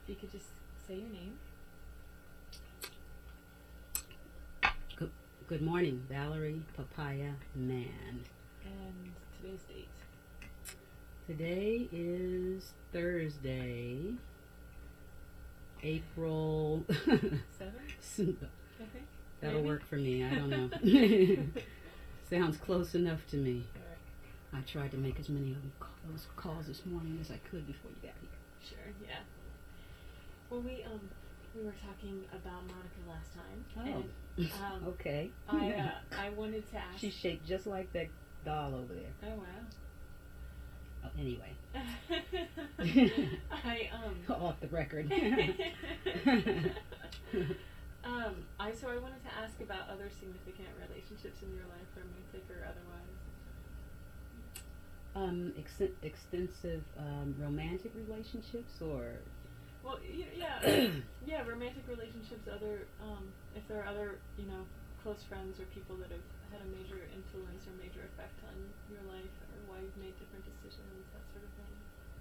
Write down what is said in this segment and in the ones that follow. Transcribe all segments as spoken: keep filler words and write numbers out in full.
you could just say your name. Good, good morning, Valerie Papaya Man. And today's date. Today is Thursday, April Seven? Okay. That'll Maybe? work for me. I don't know. Sounds close enough to me. Alright. I tried to make as many of them, those calls this morning as I could before you got here. Sure, yeah. Well, we um we were talking about Monica last time. Oh, and, um, okay. I uh, I wanted to ask. She's shaped just like that doll over there. Oh wow. Oh, anyway. I um. Off the record. um. I so I wanted to ask about other significant relationships in your life, romantic or otherwise. Um, ex- extensive um, romantic relationships, or well, yeah, yeah, romantic relationships. Other, um, if there are other, you know, close friends or people that have had a major influence or major effect on your life, or why you've made different decisions, that sort of thing.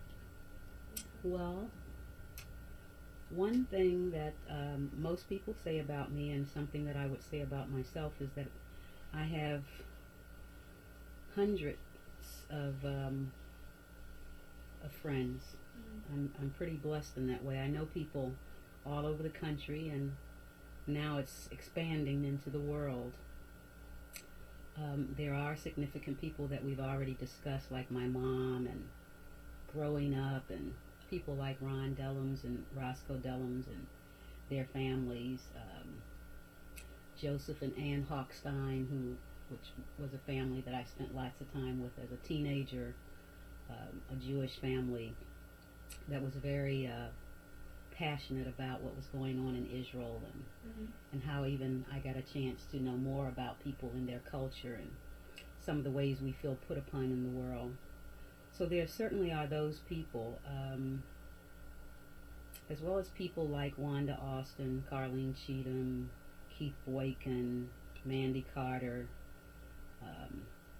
Well, one thing that um, most people say about me, and something that I would say about myself, is that I have hundreds of um, of friends. Mm-hmm. I'm I'm pretty blessed in that way. I know people all over the country, and now it's expanding into the world. Um, there are significant people that we've already discussed, like my mom, and growing up, and people like Ron Dellums and Roscoe Dellums and their families, um, Joseph and Ann Hochstein, who which was a family that I spent lots of time with as a teenager, um, a Jewish family that was very uh, passionate about what was going on in Israel, and Mm-hmm. and how even I got a chance to know more about people and their culture and some of the ways we feel put upon in the world. So there certainly are those people, um, as well as people like Wanda Austin, Carlene Cheatham, Keith Boykin, Mandy Carter, um,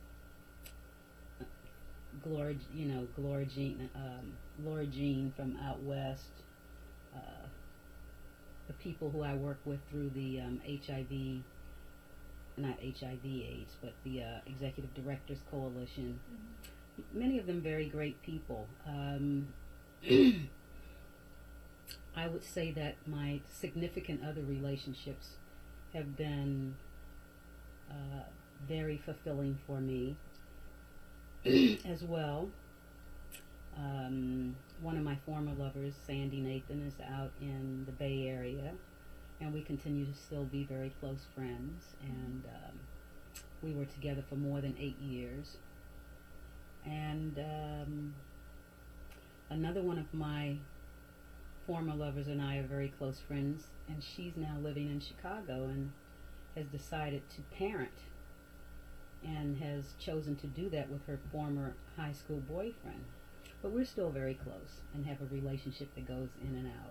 Gloria, you know, Gloria Jean, um, Laura Jean from out west, uh, the people who I work with through the um, H I V, not H I V AIDS, but the uh, Executive Directors Coalition. Mm-hmm. Many of them very great people. Um, I would say that my significant other relationships have been uh, very fulfilling for me as well. Um, one of my former lovers, Sandy Nathan, is out in the Bay Area, and we continue to still be very close friends, and um, we were together for more than eight years. And um, another one of my former lovers and I are very close friends, and she's now living in Chicago and has decided to parent, and has chosen to do that with her former high school boyfriend. But we're still very close and have a relationship that goes in and out.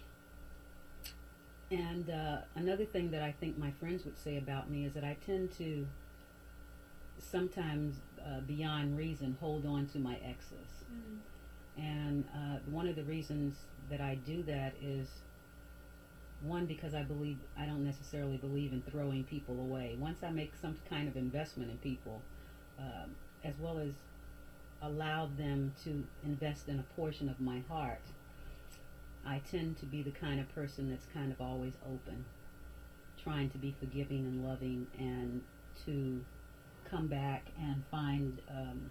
And uh, another thing that I think my friends would say about me is that I tend to sometimes, uh, beyond reason, hold on to my exes. Mm-hmm. And uh, one of the reasons that I do that is, one, because I believe I don't necessarily believe in throwing people away. Once I make some kind of investment in people, um, as well as allow them to invest in a portion of my heart, I tend to be the kind of person that's kind of always open, trying to be forgiving and loving, and to come back and find um,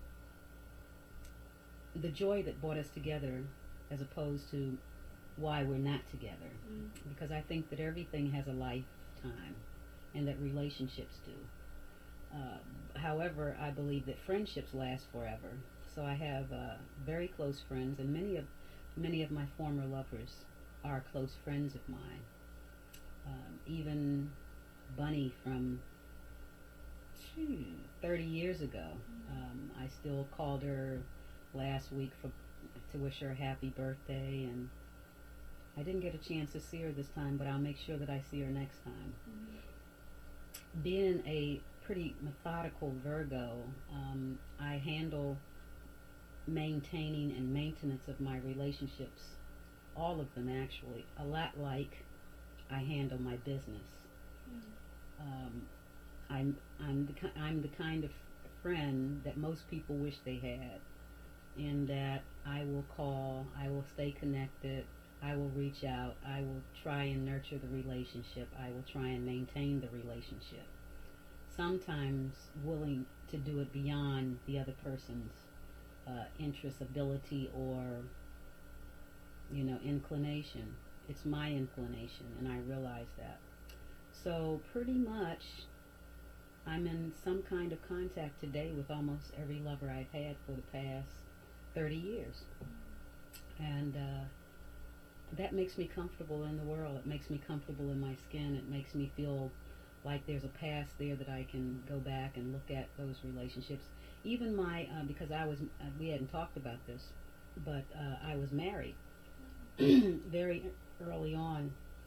the joy that brought us together, as opposed to why we're not together. Mm. Because I think that everything has a lifetime, and that relationships do. Uh, however, I believe that friendships last forever. So I have uh, very close friends, and many of many of my former lovers are close friends of mine. Um, even Bunny from phew, thirty years ago, um, I still called her last week for to wish her a happy birthday, and I didn't get a chance to see her this time, but I'll make sure that I see her next time. Mm-hmm. Being a pretty methodical Virgo, um, I handle maintaining and maintenance of my relationships all of them actually, a lot like I handle my business. Mm. Um, I'm I'm the ki- I'm the kind of friend that most people wish they had, in that I will call, I will stay connected, I will reach out, I will try and nurture the relationship, I will try and maintain the relationship. Sometimes willing to do it beyond the other person's uh, interest, ability, or you know inclination. It's my inclination, and I realize that. So pretty much, I'm in some kind of contact today with almost every lover I've had for the past thirty years. And uh, that makes me comfortable in the world. It makes me comfortable in my skin. It makes me feel like there's a past there that I can go back and look at those relationships. Even my, uh, because I was, uh, we hadn't talked about this, but uh, I was married very early on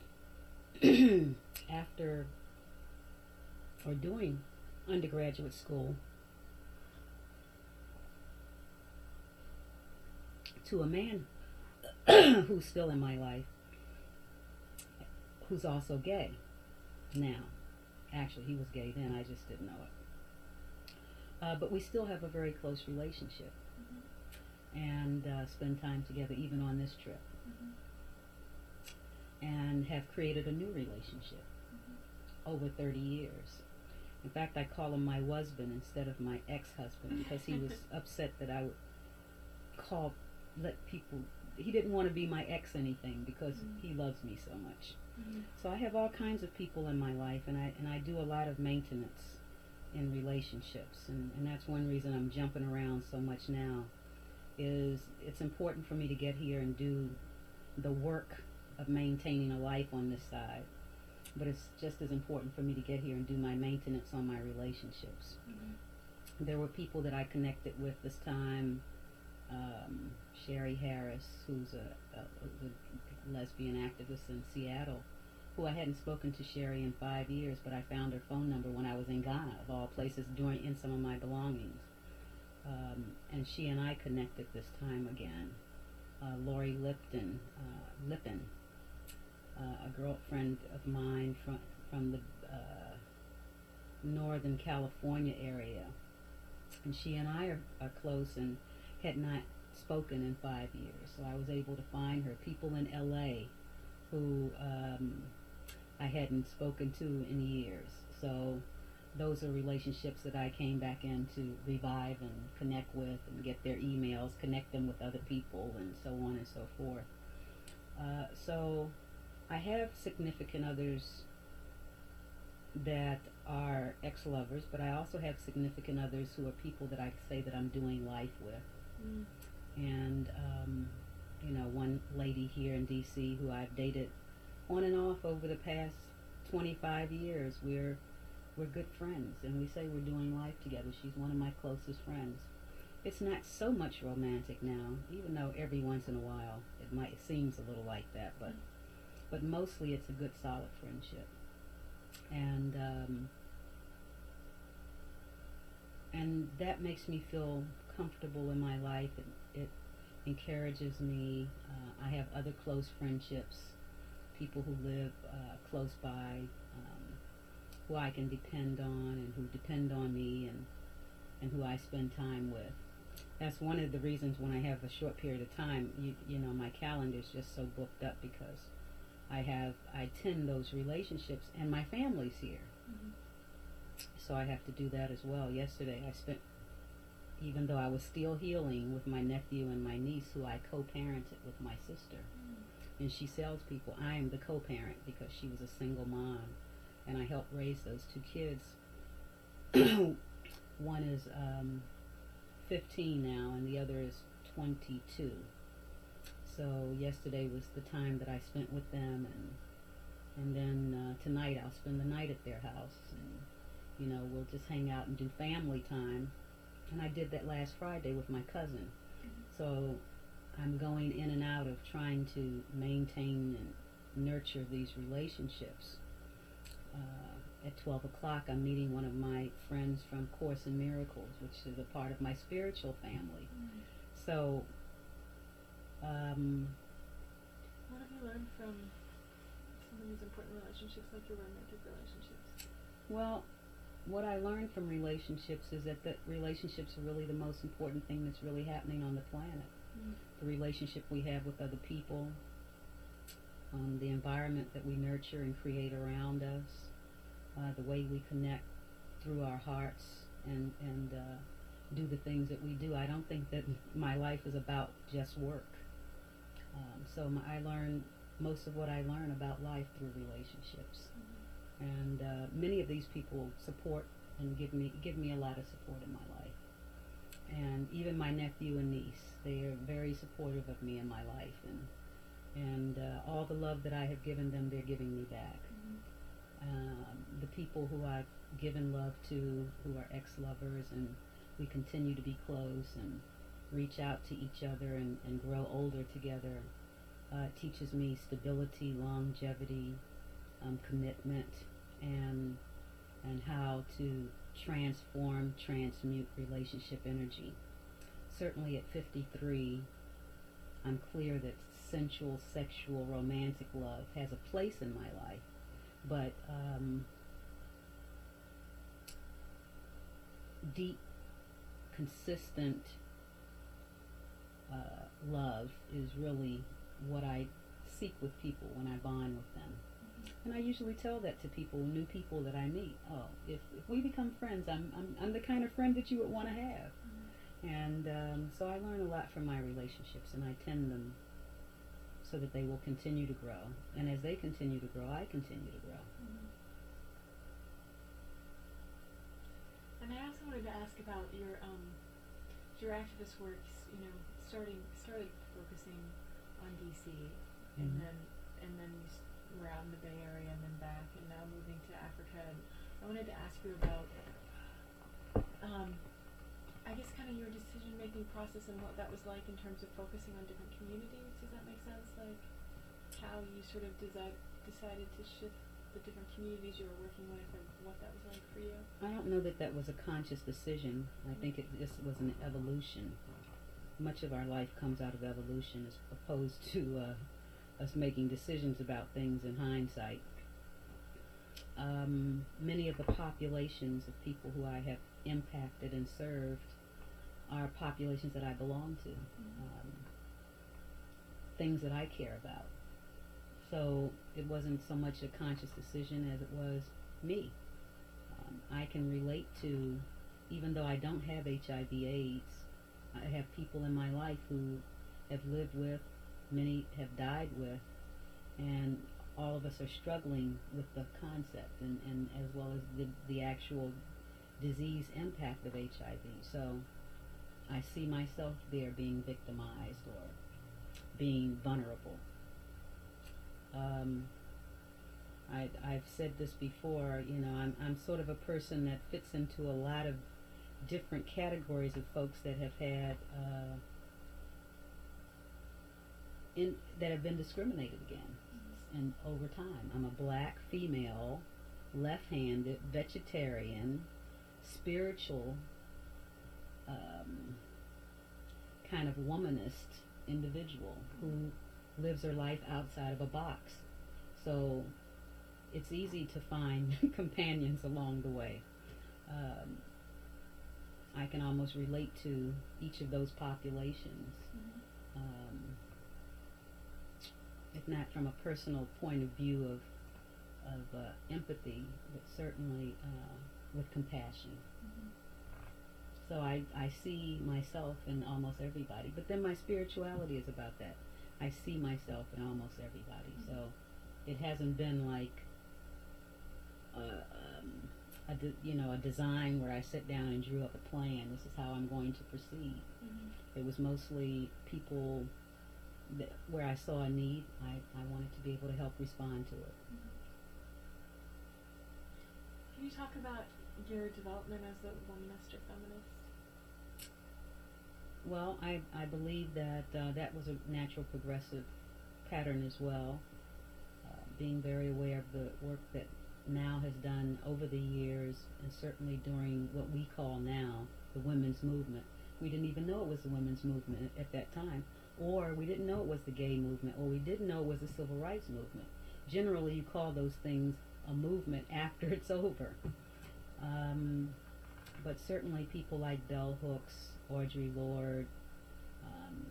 after or doing undergraduate school to a man who's still in my life, who's also gay now. Actually, he was gay then, I just didn't know it. Uh, but we still have a very close relationship, Mm-hmm. and uh, spend time together even on this trip, Mm-hmm. and have created a new relationship Mm-hmm. over thirty years. In fact, I call him my husband instead of my ex-husband, because he was upset that I would call, let people, he didn't want to be my ex anything, because Mm. he loves me so much. Mm-hmm. So I have all kinds of people in my life, and I and I do a lot of maintenance in relationships, and, and that's one reason I'm jumping around so much now, is it's important for me to get here and do the work of maintaining a life on this side, but it's just as important for me to get here and do my maintenance on my relationships. Mm-hmm. There were people that I connected with this time, um, Sherry Harris, who's a, a, a lesbian activist in Seattle, who I hadn't spoken to Sherry in five years, but I found her phone number when I was in Ghana, of all places, during in some of my belongings. Um, and she and I connected this time again. Uh, Lori Lipton, uh, Lippin, uh, a girlfriend of mine from from the uh, Northern California area, and she and I are, are close and had not spoken in five years. So I was able to find her. People in L A who um, I hadn't spoken to in years. So those are relationships that I came back in to revive and connect with, and get their emails, connect them with other people, and so on and so forth. Uh, so I have significant others that are ex-lovers, but I also have significant others who are people that I say that I'm doing life with. Mm. And, um, you know, one lady here in D C who I've dated on and off over the past twenty-five years. We're we're good friends, and we say we're doing life together. She's one of my closest friends. It's not so much romantic now, even though every once in a while it might it seems a little like that, but but mostly it's a good, solid friendship. And um, and that makes me feel comfortable in my life. It, it encourages me. Uh, I have other close friendships, people who live uh, close by, um, who I can depend on, and who depend on me, and and who I spend time with. That's one of the reasons when I have a short period of time, you you know, my calendar is just so booked up, because I have I tend those relationships, and my family's here. Mm-hmm. So I have to do that as well. Yesterday I spent, even though I was still healing, with my nephew and my niece, who I co-parented with my sister. Mm. And she tells people I am the co-parent because she was a single mom, and I helped raise those two kids. One is um, fifteen now, and the other is twenty-two. So yesterday was the time that I spent with them, and and then uh, tonight I'll spend the night at their house, and you know, we'll just hang out and do family time. And I did that last Friday with my cousin. Mm-hmm. So I'm going in and out of trying to maintain and nurture these relationships. Uh, at twelve o'clock, I'm meeting one of my friends from Course in Miracles, which is a part of my spiritual family. Mm. So um, from these important relationships, like your romantic relationships? Well, what I learned from relationships is that the relationships are really the most important thing that's really happening on the planet. Mm. The relationship we have with other people, um, the environment that we nurture and create around us, uh, the way we connect through our hearts and, and uh, do the things that we do. I don't think that my life is about just work. Um, so my, I learn most of what I learn about life through relationships. Mm-hmm. And uh, many of these people support and give me give me a lot of support in my life. And even my nephew and niece, they are very supportive of me in my life, and and uh, all the love that I have given them, they're giving me back. Mm-hmm. Um, the people who I've given love to, who are ex-lovers, and we continue to be close and reach out to each other and, and grow older together, uh, teaches me stability, longevity, um, commitment, and and how to transform, transmute relationship energy. Certainly at fifty-three, I'm clear that sensual, sexual, romantic love has a place in my life, but um, deep, consistent uh, love is really what I seek with people when I bond with them. And I usually tell that to people, new people that I meet. Oh, if, if we become friends, I'm, I'm I'm the kind of friend that you would want to have. Mm-hmm. And um, so I learn a lot from my relationships, and I tend them so that they will continue to grow. And as they continue to grow, I continue to grow. Mm-hmm. And I also wanted to ask about your um, your activist works. You know, starting started focusing on D C, mm-hmm. and then and then you st- were out in the Bay Area and then back, and now moving to Africa. And I wanted to ask you about, um, I guess, kind of your decision-making process and what that was like in terms of focusing on different communities. Does that make sense? Like how you sort of desi- decided to shift the different communities you were working with, and what that was like for you? I don't know that that was a conscious decision. I think it just was an evolution. Much of our life comes out of evolution as opposed to uh, us making decisions about things in hindsight. Um, many of the populations of people who I have impacted and served are populations that I belong to, Mm-hmm. um, things that I care about. So it wasn't so much a conscious decision as it was me. Um, I can relate to, even though I don't have H I V AIDS, I have people in my life who have lived with, many have died with, and all of us are struggling with the concept and, and as well as the, the actual disease impact of H I V. So I see myself there being victimized or being vulnerable. Um, I, I've said this before, you know, I'm, I'm sort of a person that fits into a lot of different categories of folks that have had uh, in that have been discriminated against, mm-hmm. and over time. I'm a black female, left-handed, vegetarian, spiritual, um, kind of womanist individual who lives her life outside of a box. So it's easy to find companions along the way. Um, I can almost relate to each of those populations, mm-hmm. um, if not from a personal point of view of of uh, empathy, but certainly uh, with compassion. Mm-hmm. So I, I see myself in almost everybody, but then my spirituality is about that. I see myself in almost everybody, mm-hmm. so it hasn't been like uh, um, a de- you know a design where I sit down and drew up a plan. This is how I'm going to proceed. Mm-hmm. It was mostly people that, where I saw a need. I, I wanted to be able to help respond to it. Mm-hmm. Can you talk about your development as a womanist or feminist? Well, I, I believe that uh, that was a natural progressive pattern as well. Uh, being very aware of the work that Now has done over the years, and certainly during what we call now the women's movement. We didn't even know it was the women's movement at, at that time, or we didn't know it was the gay movement, or we didn't know it was the civil rights movement. generally you call those things a movement after it's over. Um, but certainly people like Bell Hooks, Audre Lorde, um,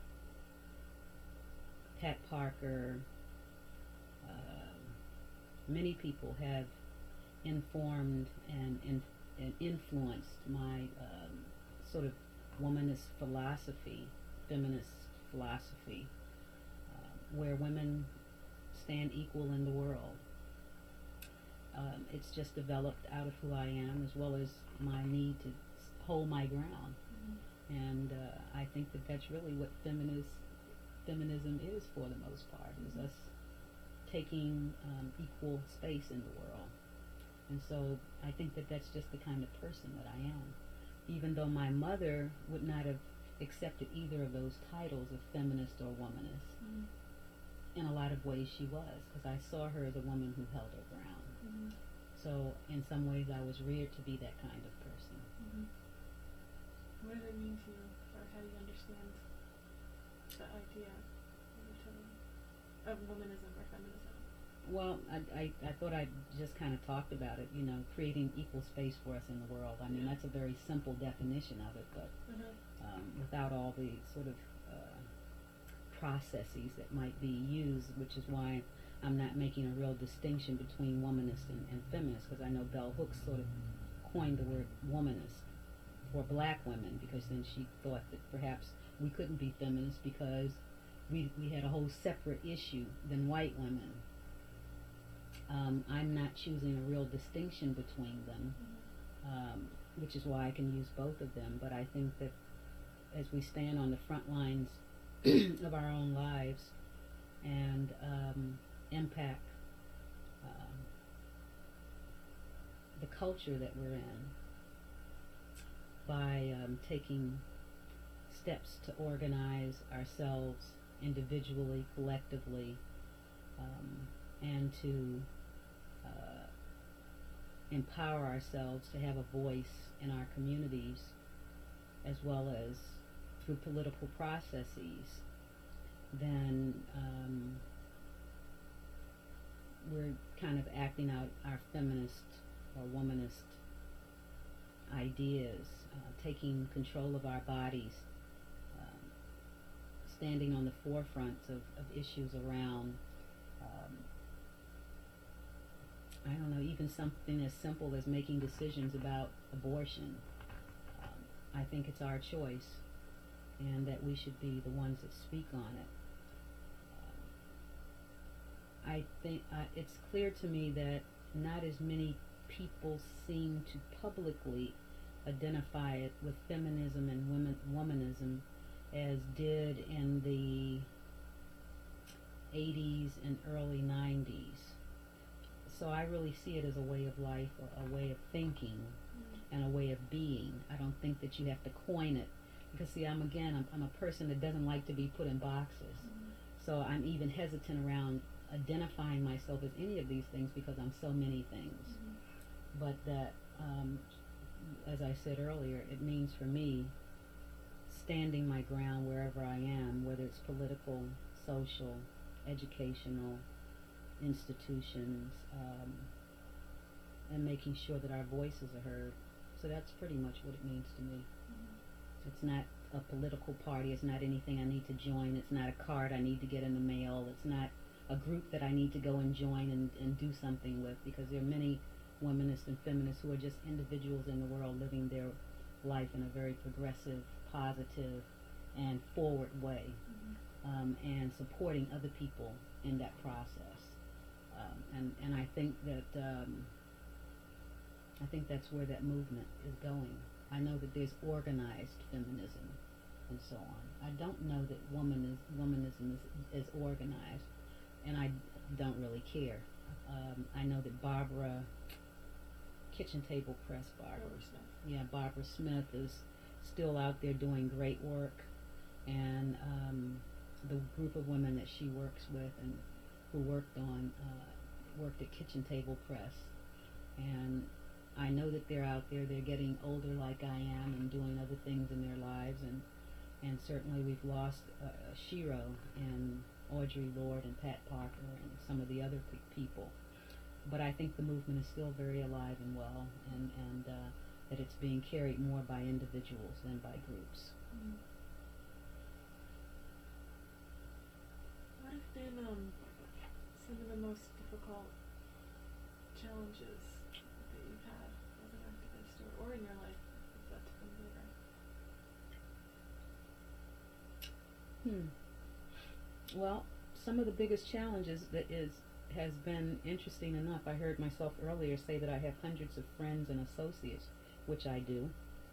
Pat Parker, uh, many people have informed and, and, and influenced my um, sort of womanist philosophy, feminist philosophy, uh, where women stand equal in the world. Um, it's just developed out of who I am, as well as my need to hold my ground. Mm-hmm. And uh, I think that that's really what feminist feminism is, for the most part, is us taking um, equal space in the world. And so I think that that's just the kind of person that I am. Even though my mother would not have accepted either of those titles of feminist or womanist, mm-hmm. in a lot of ways she was, because I saw her as a woman who held her ground. Mm-hmm. So in some ways I was reared to be that kind of person. Mm-hmm. What does it mean to you, or how do you understand the idea of womanism or feminism? Well, I, I, I thought I just kind of talked about it, you know, creating equal space for us in the world. I mean, that's a very simple definition of it, but mm-hmm. um, without all the sort of uh, processes that might be used, which is why I'm not making a real distinction between womanist and, and feminist, because I know Bell Hooks sort of coined the word womanist for black women, because then she thought that perhaps we couldn't be feminists because we, we had a whole separate issue than white women. Um, I'm not choosing a real distinction between them, mm-hmm. um, which is why I can use both of them. But I think that as we stand on the front lines of our own lives and um, impact um, the culture that we're in by um, taking steps to organize ourselves individually, collectively, um, and to uh, empower ourselves to have a voice in our communities, as well as through political processes, then um, we're kind of acting out our feminist or womanist ideas, uh, taking control of our bodies, um, standing on the forefront of, of issues around um, I don't know, even something as simple as making decisions about abortion. Um, I think it's our choice, and that we should be the ones that speak on it. Um, I think uh, it's clear to me that not as many people seem to publicly identify it with feminism and women, womanism as did in the eighties and early nineties. So I really see it as a way of life, a, a way of thinking, mm-hmm. and a way of being. I don't think that you have to coin it, because see, I'm again, I'm, I'm a person that doesn't like to be put in boxes. Mm-hmm. So I'm even hesitant around identifying myself as any of these things, because I'm so many things. Mm-hmm. But that, um, as I said earlier, it means for me standing my ground wherever I am, whether it's political, social, educational, institutions, um, and making sure that our voices are heard. So that's pretty much what it means to me. Mm-hmm. It's not a political party. It's not anything I need to join. It's not a card I need to get in the mail. It's not a group that I need to go and join and, and do something with, because there are many womanists and feminists who are just individuals in the world living their life in a very progressive, positive, and forward way, mm-hmm. um, and supporting other people in that process. Um, and, and I think that um, I think that's where that movement is going. I know that there's organized feminism and so on. I don't know that woman is, womanism is, is organized, and I don't really care. Um, I know that Barbara, Kitchen Table Press Barbara, Barbara Smith. yeah, Barbara Smith is still out there doing great work, and um, the group of women that she works with and who worked on uh, worked at Kitchen Table Press, and I know that they're out there. They're getting older like I am and doing other things in their lives, and and certainly we've lost uh, Shiro, and Audre Lorde and Pat Parker and some of the other pe- people. But I think the movement is still very alive and well, and, and uh, that it's being carried more by individuals than by groups. Mm. What have been um, some of the most difficult challenges that you've had as an activist or, or in your life, if that's been later? Hmm. Well, some of the biggest challenges that is has been interesting enough. I heard myself earlier say that I have hundreds of friends and associates, which I do.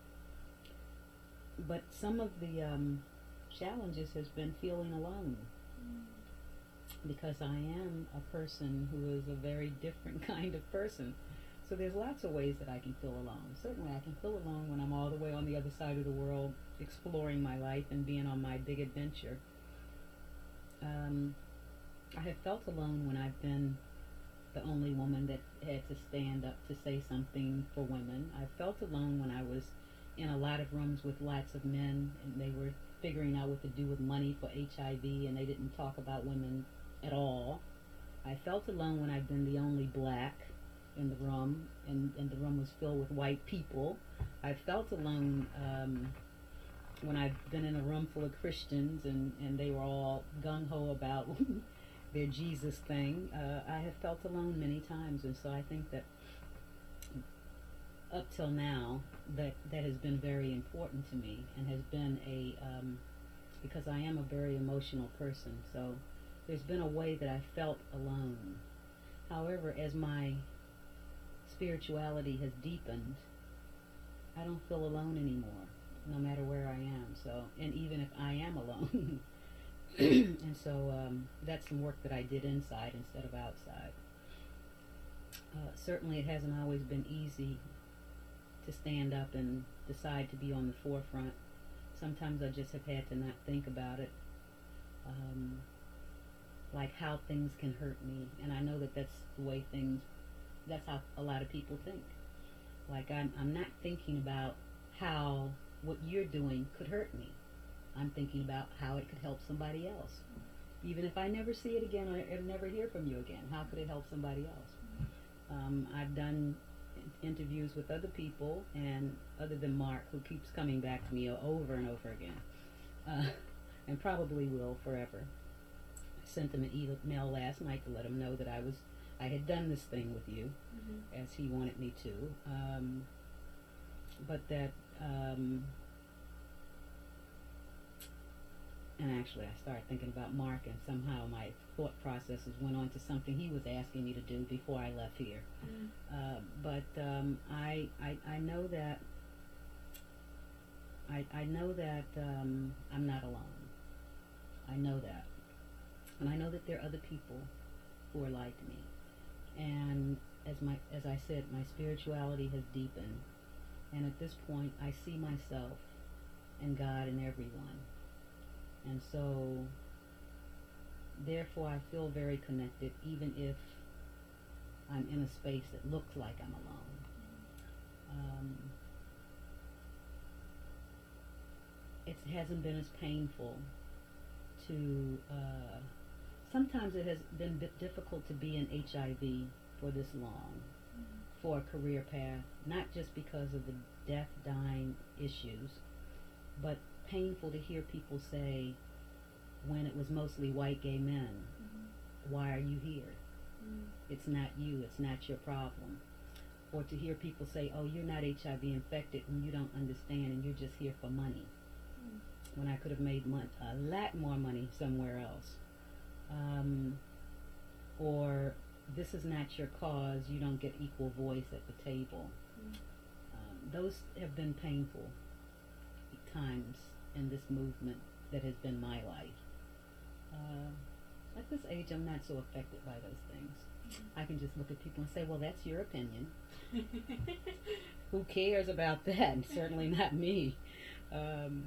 But some of the um, challenges has been feeling alone, Mm. because I am a person who is a very different kind of person. So there's lots of ways that I can feel alone. Certainly I can feel alone when I'm all the way on the other side of the world exploring my life and being on my big adventure. Um, I have felt alone when I've been the only woman that had to stand up to say something for women. I felt alone when I was in a lot of rooms with lots of men and they were figuring out what to do with money for H I V and they didn't talk about women at all. I felt alone when I've been the only black in the room and, and the room was filled with white people. I felt alone um, when I've been in a room full of Christians and, and they were all gung-ho about their Jesus thing. Uh, I have felt alone many times, and so I think that up till now that that has been very important to me and has been a um, because I am a very emotional person, so there's been a way that I felt alone. However, as my spirituality has deepened, I don't feel alone anymore, no matter where I am. So, and even if I am alone, and so um, that's some work that I did inside instead of outside. Uh, certainly, it hasn't always been easy to stand up and decide to be on the forefront. Sometimes I just have had to not think about it, um, like how things can hurt me. And I know that that's the way things, that's how a lot of people think. Like I'm, I'm not thinking about how what you're doing could hurt me. I'm thinking about how it could help somebody else. Even if I never see it again or I never hear from you again, how could it help somebody else? Um, I've done interviews with other people, and other than Mark, who keeps coming back to me over and over again, uh, and probably will forever. I sent him an email last night to let him know that I was, I had done this thing with you, Mm-hmm. as he wanted me to, um, but that, um, and actually I started thinking about Mark, and somehow my thought processes went on to something he was asking me to do before I left here. Mm. Uh, but um, I, I I know that I I know that um, I'm not alone. I know that, and I know that there are other people who are like me. And as my as I said, my spirituality has deepened, and at this point, I see myself and God in everyone, and so therefore I feel very connected, even if I'm in a space that looks like I'm alone. Um, it hasn't been as painful to, uh, sometimes it has been a bit difficult to be in H I V for this long, Mm. for a career path, not just because of the death, dying issues, but painful to hear people say, when it was mostly white gay men, Mm-hmm. why are you here? Mm. It's not you, it's not your problem. Or to hear people say, oh, you're not H I V infected and you don't understand and you're just here for money. Mm. When I could have made mon- a lot more money somewhere else. Um, or this is not your cause, you don't get equal voice at the table. Mm. Um, those have been painful times in this movement that has been my life. Uh, at this age, I'm not so affected by those things. Mm. I can just look at people and say, well, that's your opinion. Who cares about that? Certainly not me. Um,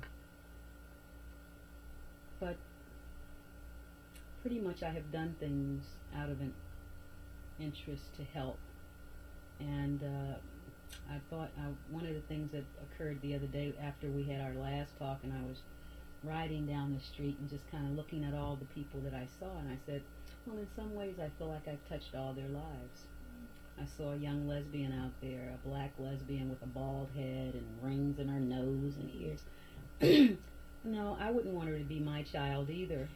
but pretty much I have done things out of an interest to help. And uh, I thought uh, one of the things that occurred the other day after we had our last talk and I was riding down the street and just kind of looking at all the people that I saw, and I said, well, in some ways I feel like I've touched all their lives. I saw a young lesbian out there, a black lesbian with a bald head and rings in her nose and ears. No, I wouldn't want her to be my child either.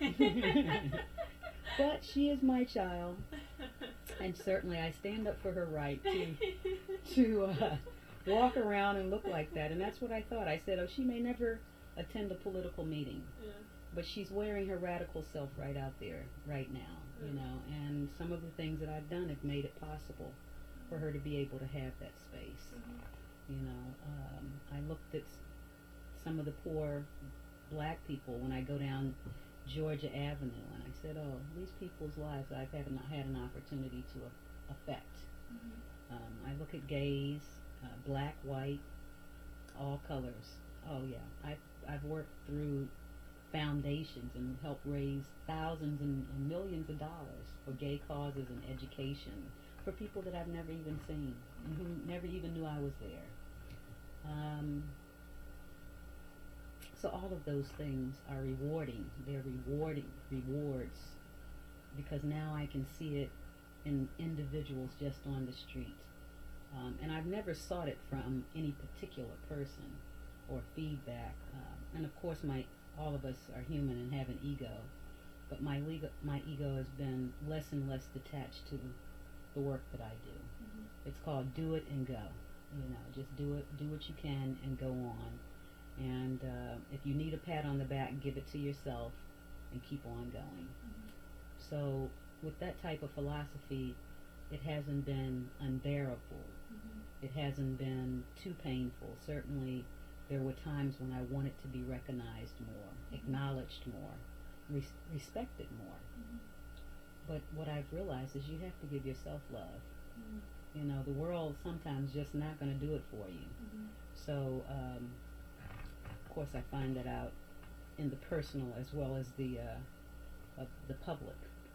But she is my child, and certainly I stand up for her right to to uh, walk around and look like that. And that's what I thought. I said, oh, she may never attend a political meeting, Yeah. but she's wearing her radical self right out there, right now, you know. And some of the things that I've done have made it possible for her to be able to have that space. Mhm. You know, um, I looked at s- some of the poor black people when I go down Georgia Avenue, and I said, oh, these people's lives I've had an, had an opportunity to a- affect. Mhm. Um, I look at gays, uh, black, white, all colors. Oh yeah, I've, I've worked through foundations and helped raise thousands and, and millions of dollars for gay causes and education for people that I've never even seen and who never even knew I was there. Um, so all of those things are rewarding. They're rewarding rewards because now I can see it in individuals just on the street. Um, and I've never sought it from any particular person or feedback. Um, and of course, my all of us are human and have an ego, but my ego, my ego has been less and less detached to the work that I do. Mhm. It's called do it and go. You know, just do it, do what you can, and go on. And uh, if you need a pat on the back, give it to yourself, and keep on going. Mhm. So, with that type of philosophy, it hasn't been unbearable. Mhm. It hasn't been too painful. Certainly, there were times when I wanted to be recognized more, acknowledged more, res- respected more. Mhm. But what I've realized is you have to give yourself love. Mhm. You know, the world sometimes just not going to do it for you. Mhm. So, um, of course, I find that out in the personal as well as the uh, of the public,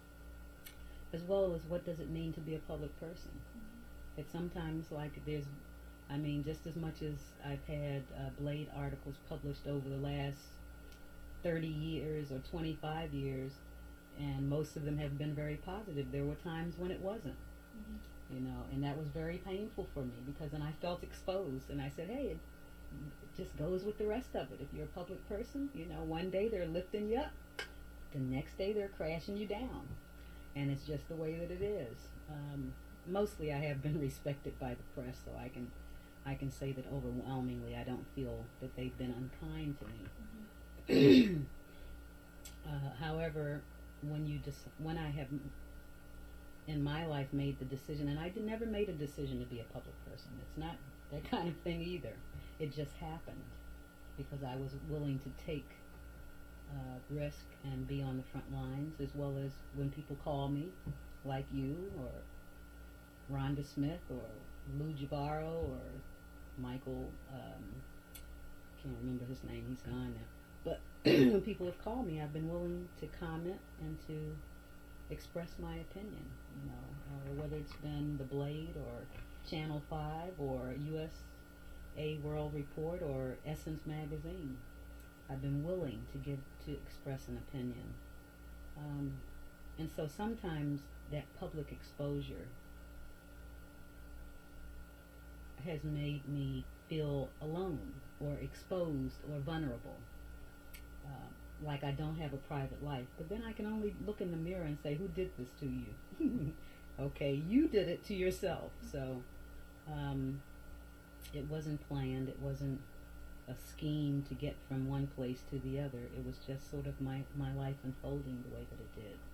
as well as what does it mean to be a public person. Mhm. It's sometimes like there's, I mean, just as much as I've had uh, Blade articles published over the last thirty years or twenty-five years, and most of them have been very positive, there were times when it wasn't. Mhm. You know, and that was very painful for me because then I felt exposed, and I said, hey, it, it just goes with the rest of it. If you're a public person, you know, one day they're lifting you up, the next day they're crashing you down, and it's just the way that it is. Um, mostly I have been respected by the press, so I can I can say that overwhelmingly I don't feel that they've been unkind to me. Mhm. uh, however, when you just when I have in my life made the decision, and I did, never made a decision to be a public person. It's not that kind of thing either. It just happened because I was willing to take uh, risk and be on the front lines, as well as when people call me, like you or Rhonda Smith or Lou Jabaro or Michael. Um, can't remember his name. He's gone now. But when people have called me, I've been willing to comment and to express my opinion, you know, or whether it's been The Blade or Channel five or U S A World Report or Essence Magazine. I've been willing to give to express an opinion. Um, and so sometimes that public exposure has made me feel alone or exposed or vulnerable. Um, like I don't have a private life. But then I can only look in the mirror and say, who did this to you? Okay, you did it to yourself. So um, it wasn't planned. It wasn't a scheme to get from one place to the other. It was just sort of my, my life unfolding the way that it did.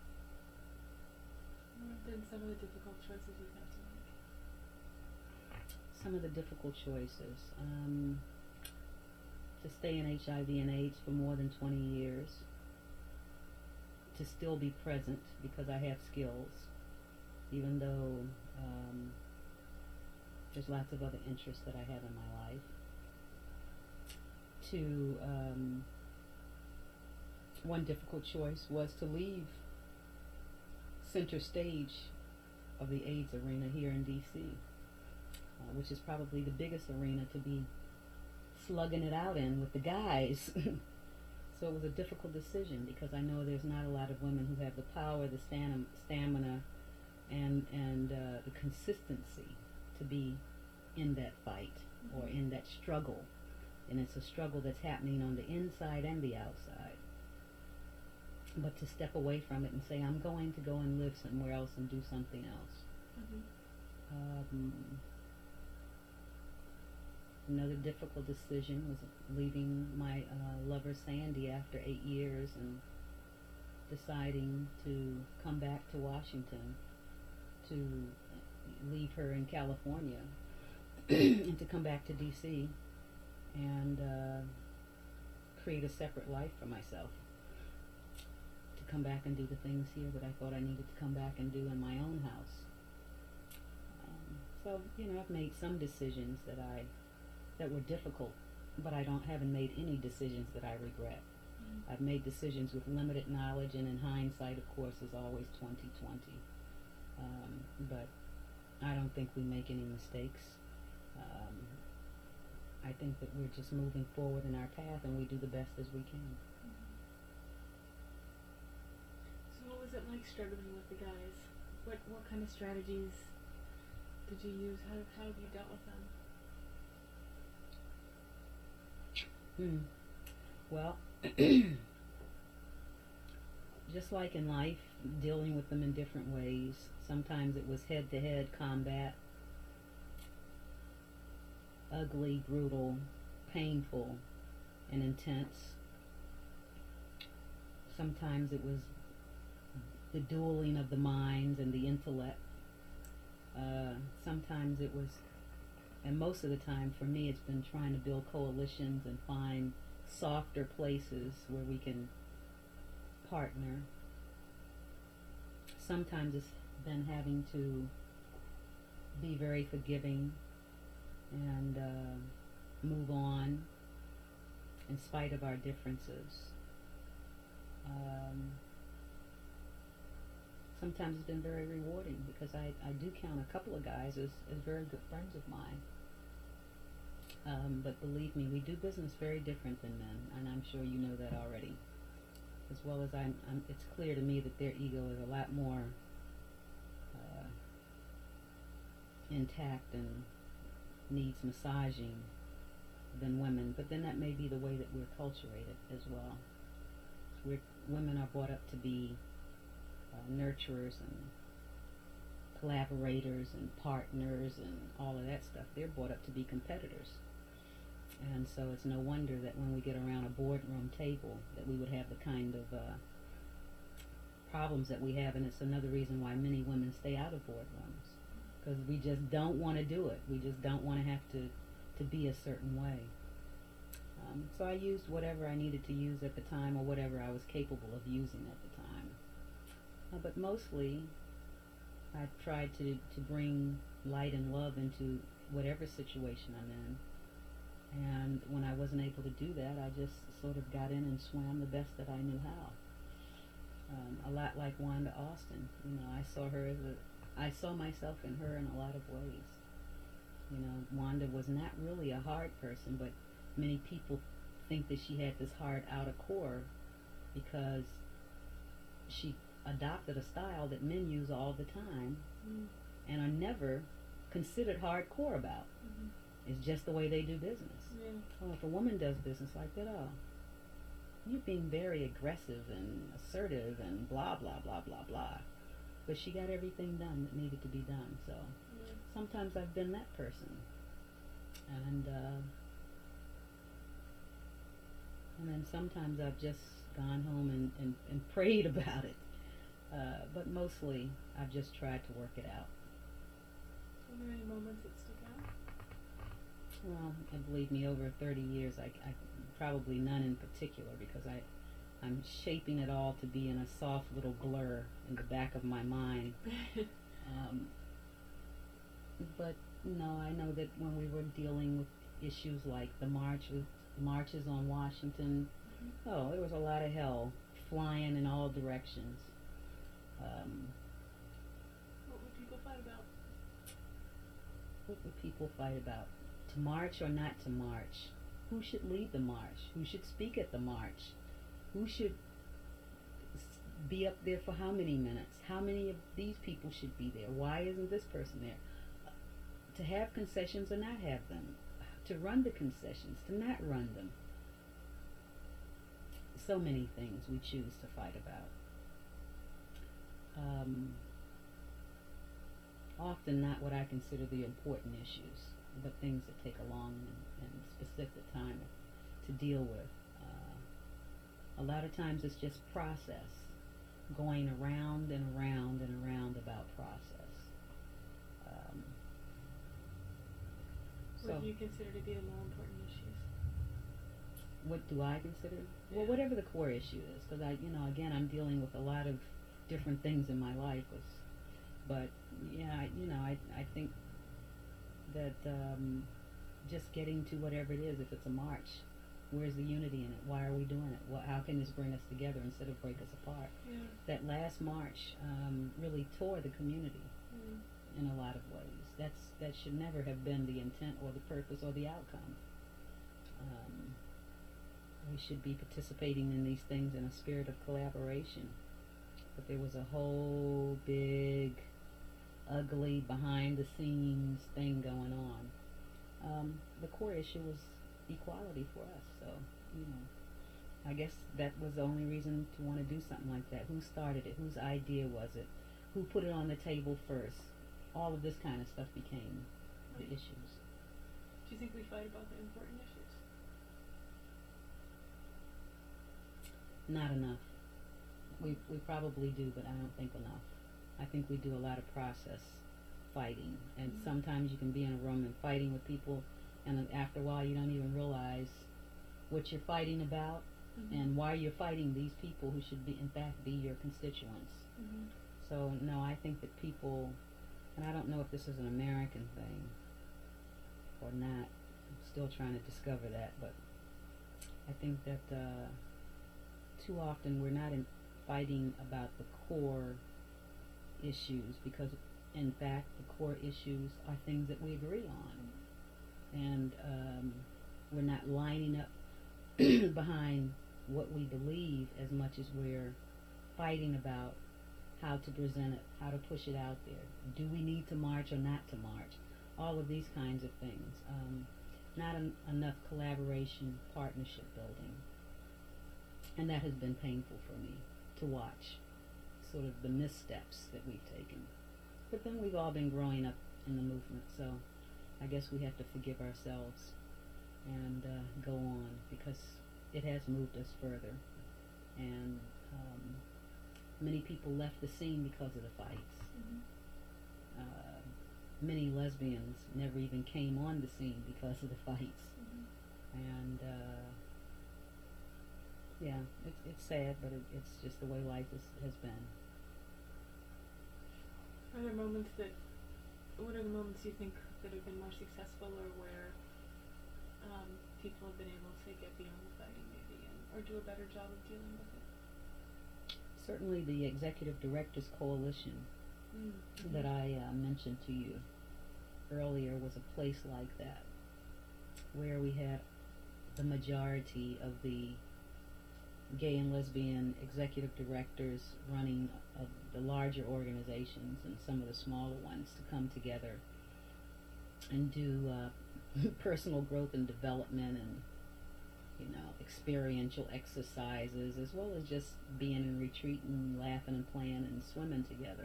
What have been some of the difficult choices you've had to make? Some of the difficult choices. Um, to stay in H I V and AIDS for more than twenty years. To still be present because I have skills, even though um, there's lots of other interests that I have in my life. To um, one difficult choice was to leave center stage of the AIDS arena here in D C, uh, which is probably the biggest arena to be slugging it out in with the guys. So it was a difficult decision because I know there's not a lot of women who have the power, the stam- stamina, and and uh, the consistency to be in that fight or Mm-hmm. in that struggle. And it's a struggle that's happening on the inside and the outside. But to step away from it and say, I'm going to go and live somewhere else and do something else. Mm-hmm. Um, another difficult decision was leaving my uh, lover Sandy after eight years and deciding to come back to Washington, to leave her in California and to come back to D C and uh, create a separate life for myself. To come back and do the things here that I thought I needed to come back and do in my own house. Um, so, you know, I've made some decisions that I that were difficult, but I don't haven't made any decisions that I regret. Mm-hmm. I've made decisions with limited knowledge, and in hindsight, of course, is always twenty twenty. Um, but I don't think we make any mistakes. Um, I think that we're just moving forward in our path, and we do the best as we can. So what was it like struggling with the guys? What what kind of strategies did you use? How how have you dealt with them? Hmm. Well, just like in life, dealing with them in different ways. Sometimes it was head-to-head combat, ugly, brutal, painful, and intense. Sometimes it was the dueling of the minds and the intellect. Uh, sometimes it was, and most of the time for me, it's been trying to build coalitions and find softer places where we can partner. Sometimes it's been having to be very forgiving and uh, move on in spite of our differences. Um, sometimes it's been very rewarding because I, I do count a couple of guys as, as very good friends of mine. Um, but believe me, we do business very different than men, and I'm sure you know that already. As well as I'm, I'm it's clear to me that their ego is a lot more uh, intact and needs massaging than women. But then that may be the way that we're culturated as well. We're, women are brought up to be uh, nurturers and collaborators and partners and all of that stuff. They're brought up to be competitors. And so it's no wonder that when we get around a boardroom table that we would have the kind of uh, problems that we have, and it's another reason why many women stay out of boardrooms, because we just don't want to do it. We just don't want to have to, to be a certain way. Um, so I used whatever I needed to use at the time, or whatever I was capable of using at the time. Uh, but mostly, I've tried to, to bring light and love into whatever situation I'm in. And when I wasn't able to do that, I just sort of got in and swam the best that I knew how. Um, a lot like Wanda Austin. You know, I saw her as a, I saw myself in her in a lot of ways. You know, Wanda was not really a hard person, but many people think that she had this hard outer core because she adopted a style that men use all the time Mm. and are never considered hardcore about. Mm-hmm. It's just the way they do business. Yeah. Well, if a woman does business like that, oh, you're being very aggressive and assertive and blah, blah, blah, blah, blah. But she got everything done that needed to be done. So Yeah. sometimes I've been that person. And, uh, and then sometimes I've just gone home and, and, and prayed about it. Uh, but mostly I've just tried to work it out. Were there any moments that stuck out? Well, and believe me, over thirty years, I, I probably none in particular, because I, I'm shaping it all to be in a soft little blur in the back of my mind. Um, but no, I know that when we were dealing with issues like the march with marches on Washington, Mm-hmm. oh, there was a lot of hell flying in all directions. Um, What would people fight about? what would people fight about? To march or not to march? Who should lead the march? Who should speak at the march? who should s- be up there for how many minutes? How many of these people should be there? Why isn't this person there? To have concessions or not have them, to run the concessions, to not run them. So many things we choose to fight about. Um, often not what I consider the important issues, but things that take a long and, and specific time to deal with. Uh, a lot of times it's just process, going around and around and around about process. Um, What so do you consider to be the more important issues? what do I consider? Well, Yeah. whatever the core issue is, because I, you know, again, I'm dealing with a lot of different things in my life. Was, but yeah, I, you know, I, I think that um, just getting to whatever it is, if it's a march, where's the unity in it? Why are we doing it? Well, how can this bring us together instead of break us apart? Yeah. That last march um, really tore the community Mm. in a lot of ways. That's that should never have been the intent or the purpose or the outcome. Um, we should be participating in these things in a spirit of collaboration. But there was a whole big, ugly, behind the scenes thing going on. Um, the core issue was equality for us, so, you know, I guess that was the only reason to want to do something like that. Who started it? Whose idea was it? Who put it on the table first? All of this kind of stuff became the Right. issues. Do you think we fight about the important issues? Not enough. We we probably do, but I don't think enough. I think we do a lot of process fighting, and Mhm. sometimes you can be in a room and fighting with people, and then after a while you don't even realize what you're fighting about Mm-hmm. and why you're fighting these people who should be, in fact, be your constituents. Mm-hmm. So no, I think that people, and I don't know if this is an American thing or not. I'm still trying to discover that, but I think that uh, too often we're not in fighting about the core issues, because in fact the core issues are things that we agree on, and um, we're not lining up behind what we believe as much as we're fighting about how to present it, how to push it out there. Do we need to march or not to march? All of these kinds of things. Um, not en- enough collaboration, partnership building. And that has been painful for me to watch, sort of the missteps that we've taken. But then we've all been growing up in the movement, so I guess we have to forgive ourselves and uh, go on, because it has moved us further. And um, many people left the scene because of the fights. Mm-hmm. Uh, many lesbians never even came on the scene because of the fights. Mm-hmm. And uh, yeah, it's it's sad, but it, it's just the way life is, has been. Are there moments that, what are the moments you think that have been more successful, or where um, people have been able to get beyond the fighting, maybe, and, or do a better job of dealing with it? Certainly, the Executive Directors Coalition Mm-hmm. that I uh, mentioned to you earlier was a place like that, where we had the majority of the gay and lesbian executive directors running uh, the larger organizations and some of the smaller ones to come together and do uh, personal growth and development, and you know, experiential exercises, as well as just being in retreat and laughing and playing and swimming together.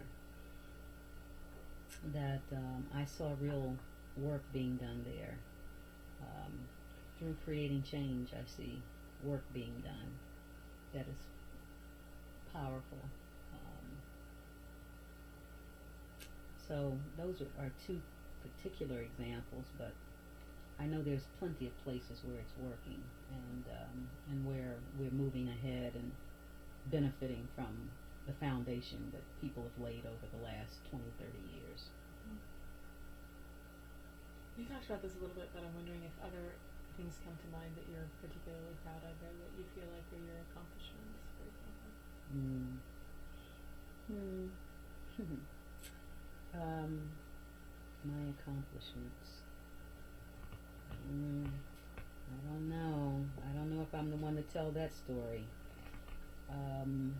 That um, I saw real work being done there. Um, through creating change, I see work being done that is powerful. Um, so those are, are two particular examples, but I know there's plenty of places where it's working, and um, and where we're moving ahead and benefiting from the foundation that people have laid over the last twenty, thirty years. You talked about this a little bit, but I'm wondering if other things come to mind that you're particularly proud of, or that you feel like are your accomplishments, for example. Mm. Hmm. um, my accomplishments. Mm, I don't know. I don't know if I'm the one to tell that story. Um,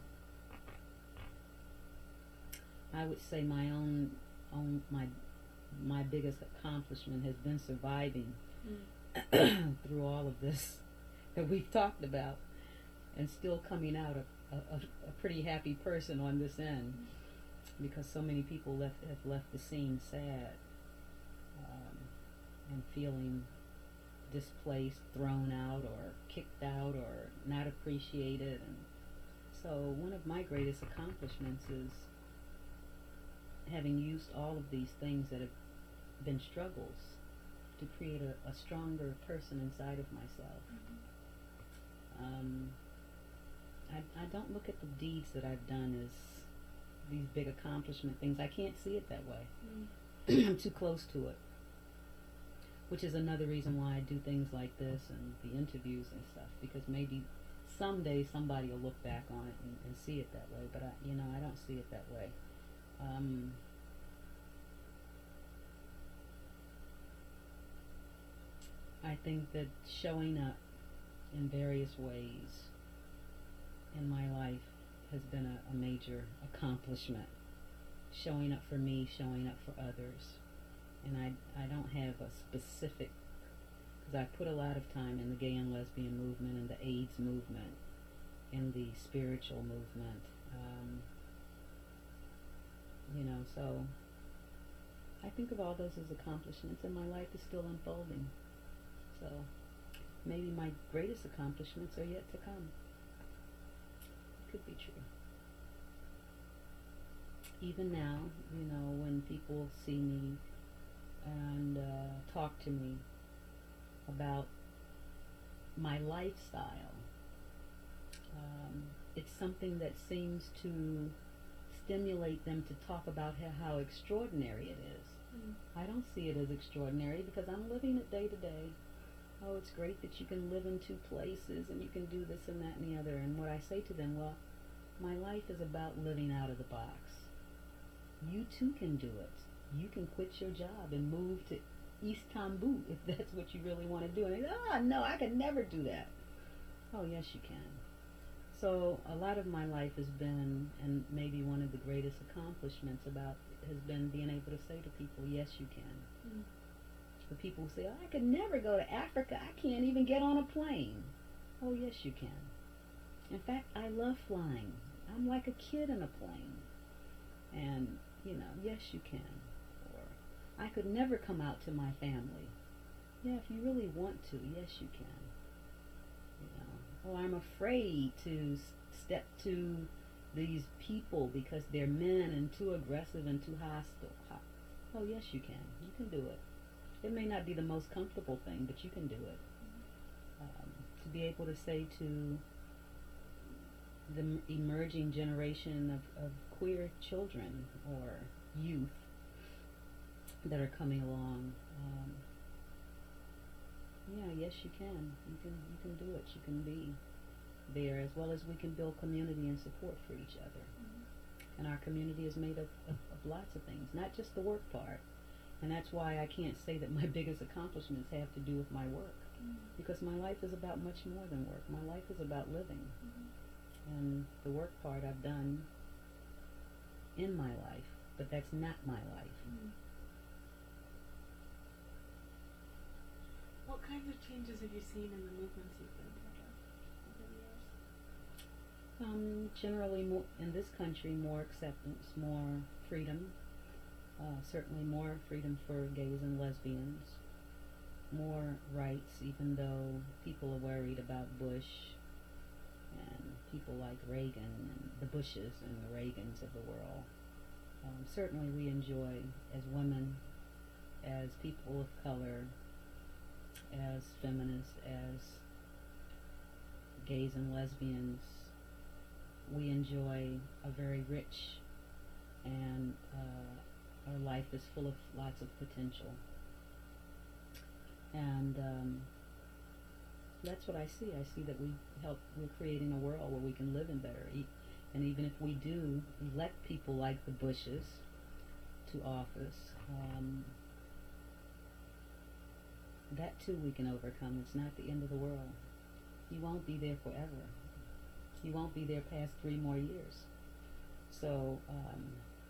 I would say my own, own my my biggest accomplishment has been surviving Mm. through all of this that we've talked about, and still coming out a, a, a, a pretty happy person on this end, because so many people left have left the scene sad, um, and feeling displaced, thrown out, or kicked out, or not appreciated. And so one of my greatest accomplishments is having used all of these things that have been struggles to create a, a stronger person inside of myself. Mm-hmm. Um, I, I don't look at the deeds that I've done as these big accomplishment things. I can't see it that way. Mm. I'm too close to it. Which is another reason why I do things like this and the interviews and stuff, because maybe someday somebody will look back on it and, and see it that way. But I, you know, I don't see it that way. Um, I think that showing up in various ways in my life has been a, a major accomplishment. Showing up for me, showing up for others. And I, I don't have a specific, because I put a lot of time in the gay and lesbian movement and the AIDS movement and the spiritual movement. Um, you know, so I think of all those as accomplishments, and my life is still unfolding. So maybe my greatest accomplishments are yet to come. Could be true. Even now, you know, when people see me and uh, talk to me about my lifestyle, um, it's something that seems to stimulate them to talk about how, how extraordinary it is. Mm. I don't see it as extraordinary because I'm living it day to day. Oh, it's great that you can live in two places and you can do this and that and the other. And what I say to them, well, my life is about living out of the box. You too can do it. You can quit your job and move to Istanbul if that's what you really want to do. And they say, oh, no, I could never do that. Oh, yes, you can. So a lot of my life has been, and maybe one of the greatest accomplishments about has been being able to say to people, yes, you can. Mm. The people who say, oh, I could never go to Africa. I can't even get on a plane. Oh, yes, you can. In fact, I love flying. I'm like a kid in a plane. And, you know, yes, you can. Or, I could never come out to my family. Yeah, if you really want to, yes, you can. You know, oh, I'm afraid to step to these people because they're men and too aggressive and too hostile. Oh, yes, you can. You can do it. It may not be the most comfortable thing, but you can do it. Um, to be able to say to the m- emerging generation of, of queer children or youth that are coming along, um, yeah, yes, you can. You can. You can do it. You can be there, as well as we can build community and support for each other. Mm-hmm. And our community is made of, of, of lots of things, not just the work part. And that's why I can't say that my biggest accomplishments have to do with my work. Mm-hmm. Because my life is about much more than work. My life is about living. Mm-hmm. And the work part I've done in my life, but that's not my life. Mm-hmm. What kinds of changes have you seen in the movements you've been part of over the years? Um, generally, more, in this country, more acceptance, more freedom. Uh, certainly more freedom for gays and lesbians. More rights, even though people are worried about Bush and people like Reagan and the Bushes and the Reagans of the world. Um, certainly we enjoy, as women, as people of color, as feminists, as gays and lesbians, we enjoy a very rich and uh, our life is full of lots of potential. And um, that's what I see. I see that we help, we're creating a world where we can live in better. E- and even if we do elect people like the Bushes to office, um, that too we can overcome. It's not the end of the world. You won't be there forever. He won't be there past three more years. So um,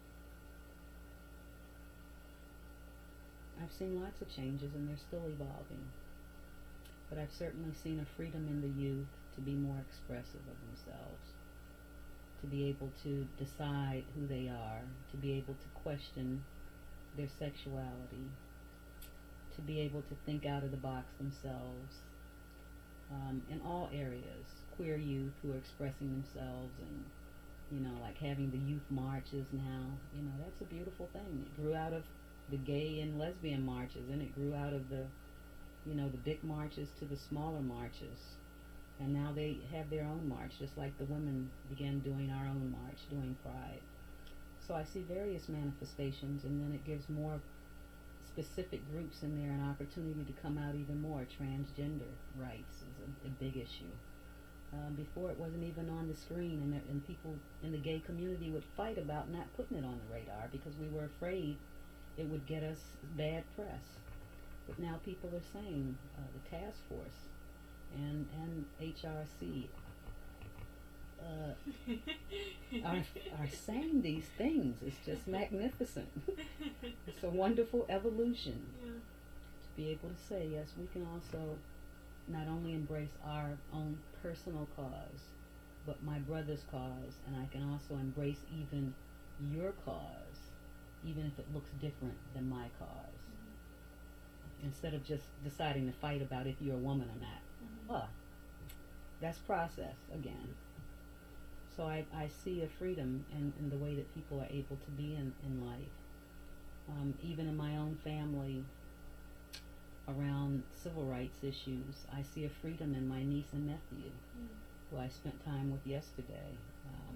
I've seen lots of changes, and they're still evolving. But I've certainly seen a freedom in the youth to be more expressive of themselves, to be able to decide who they are, to be able to question their sexuality, to be able to think out of the box themselves, um, in all areas. Queer youth who are expressing themselves, and, you know, like having the youth marches now, you know, that's a beautiful thing. It grew out of the gay and lesbian marches, and it grew out of the, you know, the big marches to the smaller marches. And now they have their own march, just like the women began doing our own march, doing Pride. So I see various manifestations, and then it gives more specific groups in there an opportunity to come out even more. Transgender rights is a, a big issue. Um, before it wasn't even on the screen, and, there, and people in the gay community would fight about not putting it on the radar because we were afraid it would get us bad press. But now people are saying, uh, the task force and, and H R C uh, are, are saying these things. It's just magnificent. It's a wonderful evolution. Yeah. To be able to say, yes, we can also not only embrace our own personal cause, but my brother's cause, and I can also embrace even your cause, even if it looks different than my cause. Mm-hmm. Instead of just deciding to fight about if you're a woman or not. Mm-hmm. Oh, that's process again. So I, I see a freedom in, in the way that people are able to be in, in life. Um, even in my own family, around civil rights issues, I see a freedom in my niece and nephew, mm. who I spent time with yesterday, um,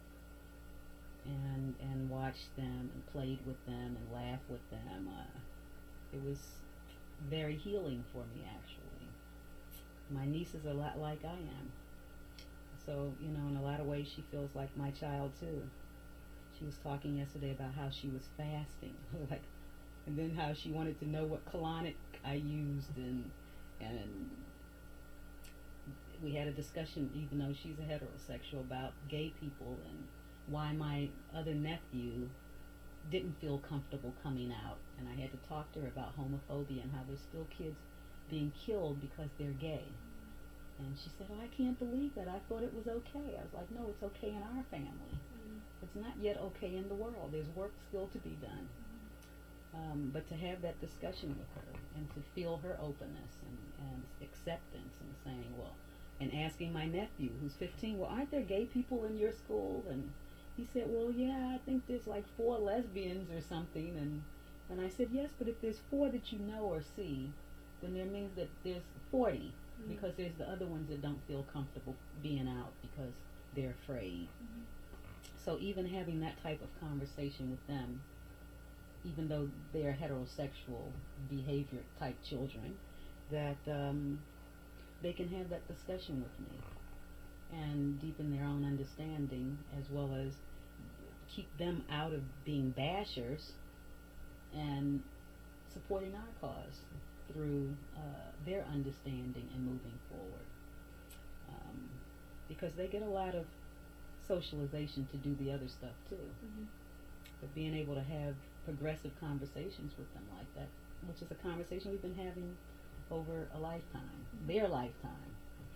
and and watched them and played with them and laughed with them. Uh, it was very healing for me, actually. My niece is a lot like I am. So, you know, in a lot of ways she feels like my child too. She was talking yesterday about how she was fasting, like, and then how she wanted to know what colonic I used, and and we had a discussion, even though she's a heterosexual, about gay people and why my other nephew didn't feel comfortable coming out. And I had to talk to her about homophobia and how there's still kids being killed because they're gay. And she said, oh, I can't believe that. I thought it was okay. I was like, no, it's okay in our family. Mm-hmm. It's not yet okay in the world. There's work still to be done. Mm-hmm. Um, but to have that discussion with her and to feel her openness and, and acceptance and saying, well, and asking my nephew, who's fifteen, well, aren't there gay people in your school? And he said, well, yeah, I think there's like four lesbians or something. And, and I said, yes, but if there's four that you know or see, then there means that there's forty. Mm-hmm. Because there's the other ones that don't feel comfortable being out because they're afraid. Mm-hmm. So even having that type of conversation with them, even though they're heterosexual behavior type children, that um, they can have that discussion with me and deepen their own understanding, as well as keep them out of being bashers and supporting our cause through uh, their understanding and moving forward. Um, because they get a lot of socialization to do the other stuff too. Mm-hmm. But being able to have progressive conversations with them like that, which is a conversation we've been having over a lifetime, mm-hmm. their lifetime.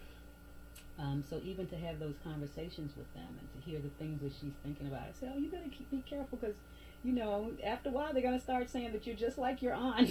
Um, so even to have those conversations with them and to hear the things that she's thinking about, I say, oh, you better keep, be careful because, you know, after a while they're going to start saying that you're just like your aunt.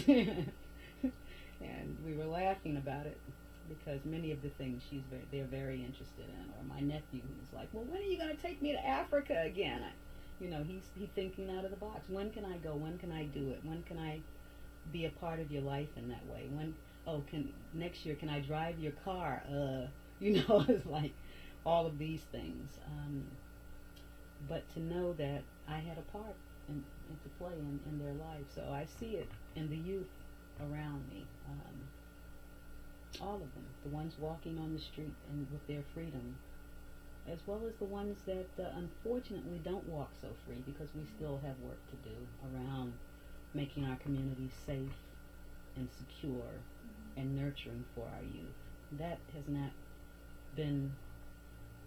And we were laughing about it because many of the things she's very, they're very interested in. Or my nephew, who's like, well, when are you going to take me to Africa again? I, you know, he's he's thinking out of the box. When can I go? When can I do it? When can I be a part of your life in that way? When, oh, can next year, can I drive your car? Uh, you know, it's like all of these things. Um, but to know that I had a part in, in to play in, in their life. So I see it in the youth around me, um, all of them, the ones walking on the street and with their freedom, as well as the ones that uh, unfortunately don't walk so free because we still have work to do around making our communities safe and secure mm-hmm. and nurturing for our youth. That has not been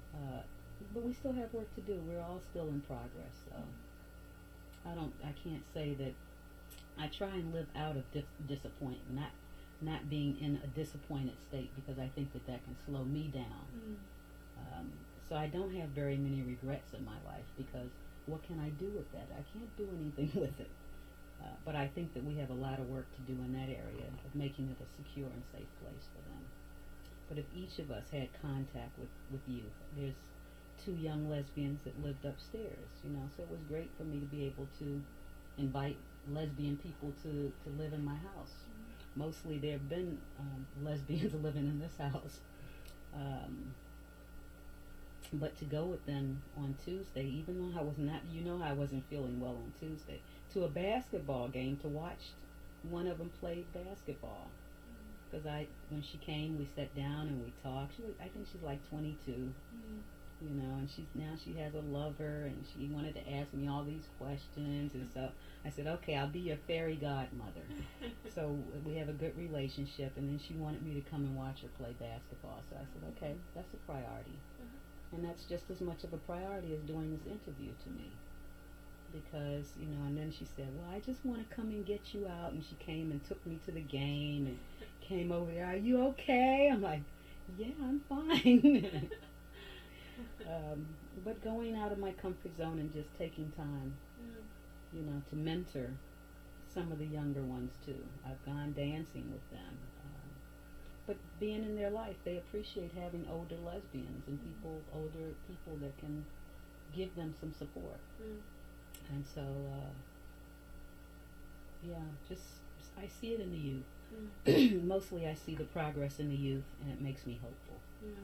Uh, but we still have work to do. We're all still in progress. So I don't. I can't say that. I try and live out of dis- disappointment, not not being in a disappointed state, because I think that that can slow me down. Mm. Um, so I don't have very many regrets in my life, because what can I do with that? I can't do anything with it. Uh, but I think that we have a lot of work to do in that area of making it a secure and safe place for them. But if each of us had contact with, with youth, there's two young lesbians that lived upstairs, you know, so it was great for me to be able to invite lesbian people to, to live in my house. Mm-hmm. Mostly there have been um, lesbians living in this house. Um, but to go with them on Tuesday, even though I was not, you know, I wasn't feeling well on Tuesday, to a basketball game to watch one of them play basketball. Because I, when she came, we sat down and we talked. She was, I think she's like twenty-two, mm. you know, and she's now she has a lover, and she wanted to ask me all these questions, and so I said, okay, I'll be your fairy godmother. So we have a good relationship, and then she wanted me to come and watch her play basketball. So I said, okay, that's a priority, mm-hmm. and that's just as much of a priority as doing this interview to me. Because, you know, and then she said, well, I just want to come and get you out. And she came and took me to the game and came over there. Are you okay? I'm like, yeah, I'm fine. um, but going out of my comfort zone and just taking time, yeah. you know, to mentor some of the younger ones too. I've gone dancing with them. Um, but being in their life, they appreciate having older lesbians and people, older people that can give them some support. Mm. And so, uh, yeah, just, I see it in the youth. Mm. Mostly I see the progress in the youth, and it makes me hopeful. Yeah.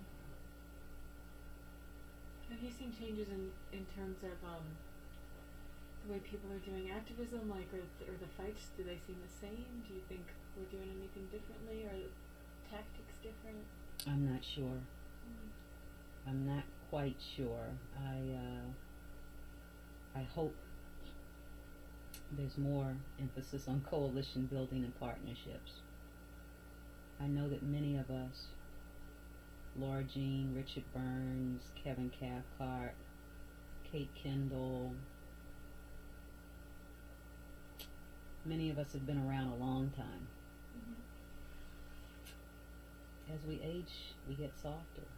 Have you seen changes in, in terms of um, the way people are doing activism, like, or, th- or the fights? Do they seem the same? Do you think we're doing anything differently? Are the tactics different? I'm not sure. Mm. I'm not quite sure. I, uh, I hope there's more emphasis on coalition building and partnerships. I know that many of us, Laura Jean, Richard Burns, Kevin Cathcart, Kate Kendall, many of us have been around a long time. Mm-hmm. As we age, we get softer.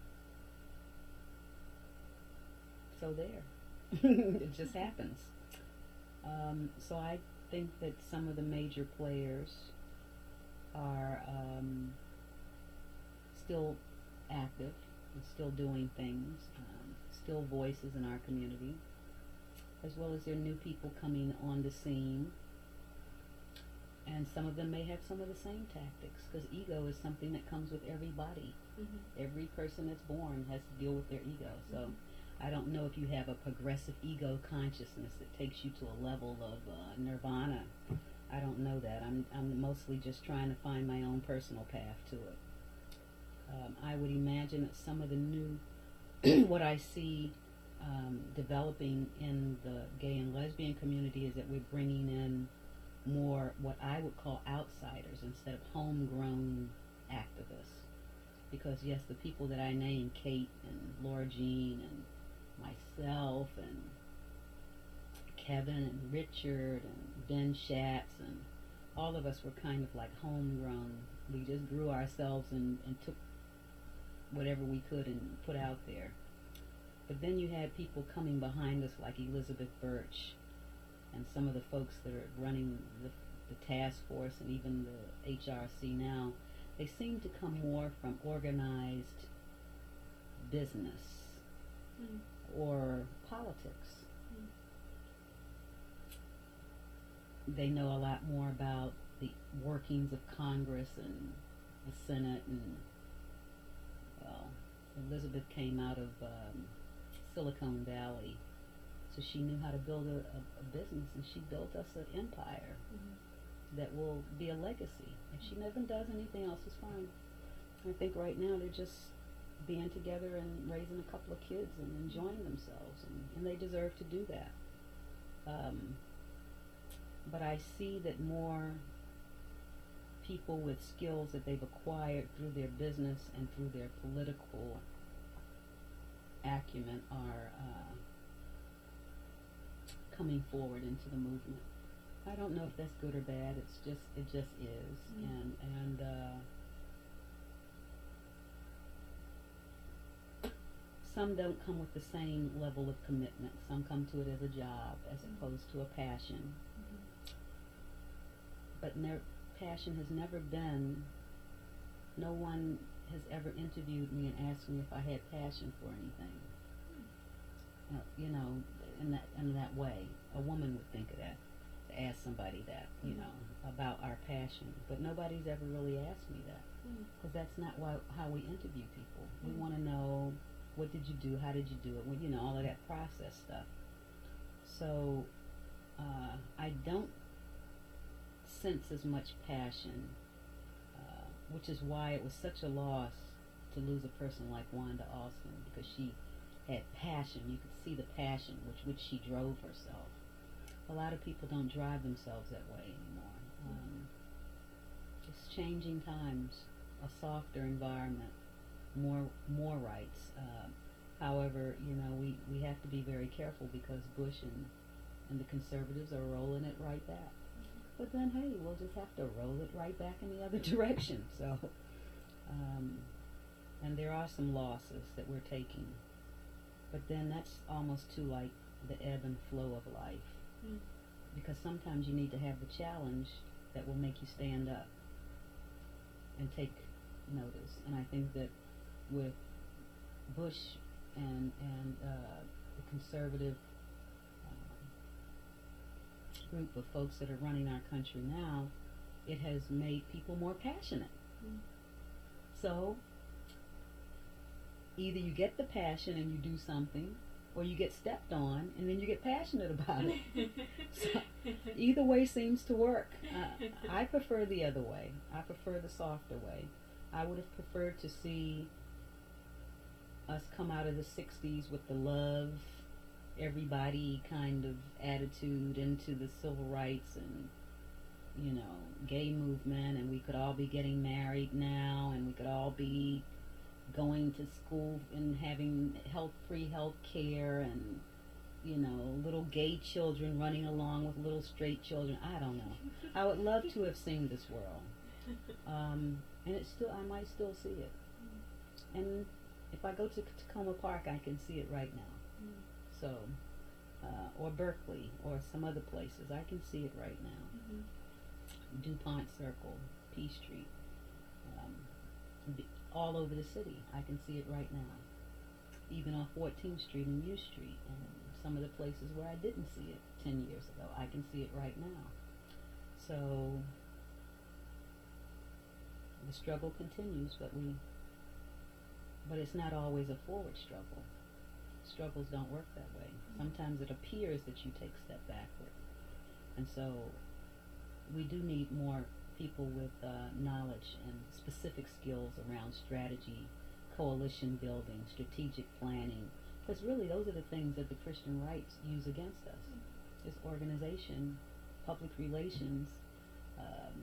So there. It just happens. Um, so I think that some of the major players are um, still active and still doing things, um, still voices in our community, as well as there are new people coming on the scene. And some of them may have some of the same tactics, because ego is something that comes with everybody. Mm-hmm. Every person that's born has to deal with their ego. So. Mm-hmm. I don't know if you have a progressive ego consciousness that takes you to a level of uh, nirvana. I don't know that. I'm I'm mostly just trying to find my own personal path to it. Um, I would imagine that some of the new, what I see um, developing in the gay and lesbian community is that we're bringing in more what I would call outsiders instead of homegrown activists. Because yes, the people that I named, Kate and Laura Jean and myself and Kevin and Richard and Ben Schatz, and all of us were kind of like homegrown. We just grew ourselves and, and took whatever we could and put out there. But then you had people coming behind us like Elizabeth Birch and some of the folks that are running the, the task force and even the H R C now. They seem to come more from organized business. Mm. Or politics. Mm. They know a lot more about the workings of Congress and the Senate, and well, Elizabeth came out of um, Silicon Valley, so she knew how to build a, a, a business, and she built us an empire mm-hmm. that will be a legacy. If she never does anything else, it's fine. I think right now they're just being together and raising a couple of kids and enjoying themselves, and, and they deserve to do that. Um, but I see that more people with skills that they've acquired through their business and through their political acumen are uh, coming forward into the movement. I don't know if that's good or bad. It's just it just is, Mm. and and uh, some don't come with the same level of commitment. Some come to it as a job as Mm. opposed to a passion. Mhm. But their passion has never been. No one has ever interviewed me and asked me if I had passion for anything. Uh, you know, in that in that way, a woman would think of that, to ask somebody that, you Mhm. know, about our passion. But nobody's ever really asked me that, Mm. because that's not why, how we interview people. We Mm. want to know, what did you do, how did you do it, well, you know, all of that process stuff. So uh, I don't sense as much passion, uh, which is why it was such a loss to lose a person like Wanda Austin, because she had passion. You could see the passion which which she drove herself. A lot of people don't drive themselves that way anymore. Um, it's changing times, a softer environment, more more rights. Uh, however, you know, we, we have to be very careful, because Bush and, and the conservatives are rolling it right back. But then, hey, we'll just have to roll it right back in the other direction. So, um, and there are some losses that we're taking. But then that's almost too like the ebb and flow of life. Mm. Because sometimes you need to have the challenge that will make you stand up and take notice. And I think that with Bush and and uh, the conservative uh, group of folks that are running our country now, it has made people more passionate. Mm. So either you get the passion and you do something, or you get stepped on and then you get passionate about it. So either way seems to work. Uh, I prefer the other way. I prefer the softer way. I would have preferred to see us come out of the sixties with the love, everybody kind of attitude into the civil rights and, you know, gay movement, and we could all be getting married now, and we could all be going to school and having health free health care, and, you know, little gay children running along with little straight children. I don't know. I would love to have seen this world. Um, and it's still, I might still see it. And if I go to Tacoma Park, I can see it right now. Mm. So, uh, or Berkeley, or some other places, I can see it right now. Mhm. DuPont Circle, P Street, um, b- all over the city. I can see it right now. Even on fourteenth Street and U Street, and some of the places where I didn't see it ten years ago, I can see it right now. So the struggle continues, but we, but it's not always a forward struggle. Struggles don't work that way. Sometimes it appears that you take a step backward, and so we do need more people with uh, knowledge and specific skills around strategy, coalition building, strategic planning, because really those are the things that the Christian rights use against us. It's organization, public relations, um,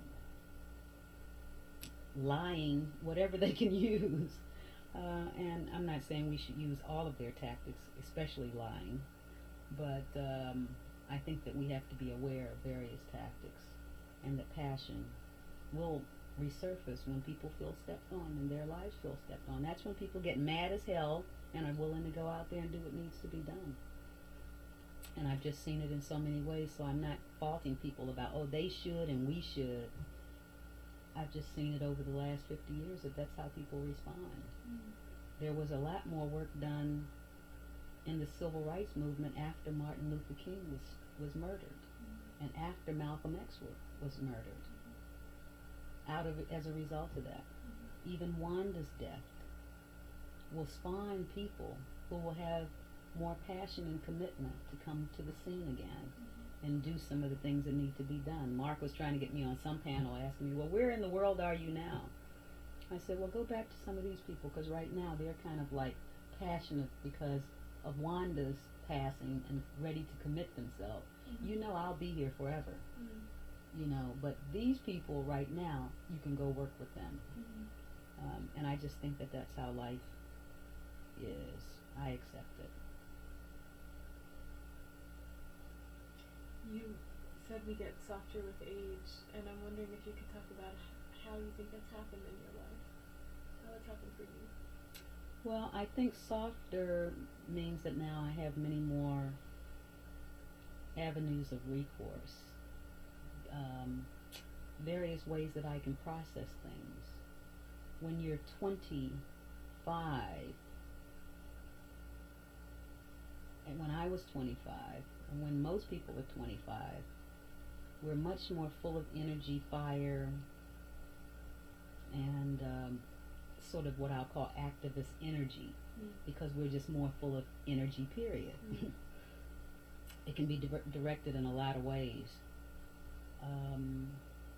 lying, whatever they can use. Uh, and I'm not saying we should use all of their tactics, especially lying, but um, I think that we have to be aware of various tactics, and that passion will resurface when people feel stepped on and their lives feel stepped on. That's when people get mad as hell and are willing to go out there and do what needs to be done. And I've just seen it in so many ways, so I'm not faulting people about, oh, they should and we should. I've just seen it over the last fifty years that that's how people respond. Mm. There was a lot more work done in the civil rights movement after Martin Luther King was, was murdered, Mm. and after Malcolm X was, was murdered. Out of it, as a result of that, Mm. even Wanda's death will spawn people who will have more passion and commitment to come to the scene again and do some of the things that need to be done. Mark was trying to get me on some panel asking me, well, where in the world are you now? I said, well, go back to some of these people, because right now they're kind of like passionate because of Wanda's passing and ready to commit themselves. Mhm. You know, I'll be here forever. Mm. You know, but these people right now, you can go work with them. Mhm. Um, and I just think that that's how life is. I accept it. You said we get softer with age, and I'm wondering if you could talk about h- how you think that's happened in your life. How it's happened for you. Well, I think softer means that now I have many more avenues of recourse, um, various ways that I can process things. When you're twenty-five, and when I was twenty-five, and when most people are twenty-five, we're much more full of energy, fire, and um, sort of what I'll call activist energy, Mm. because we're just more full of energy, period. Mm. It can be di- directed in a lot of ways. Um,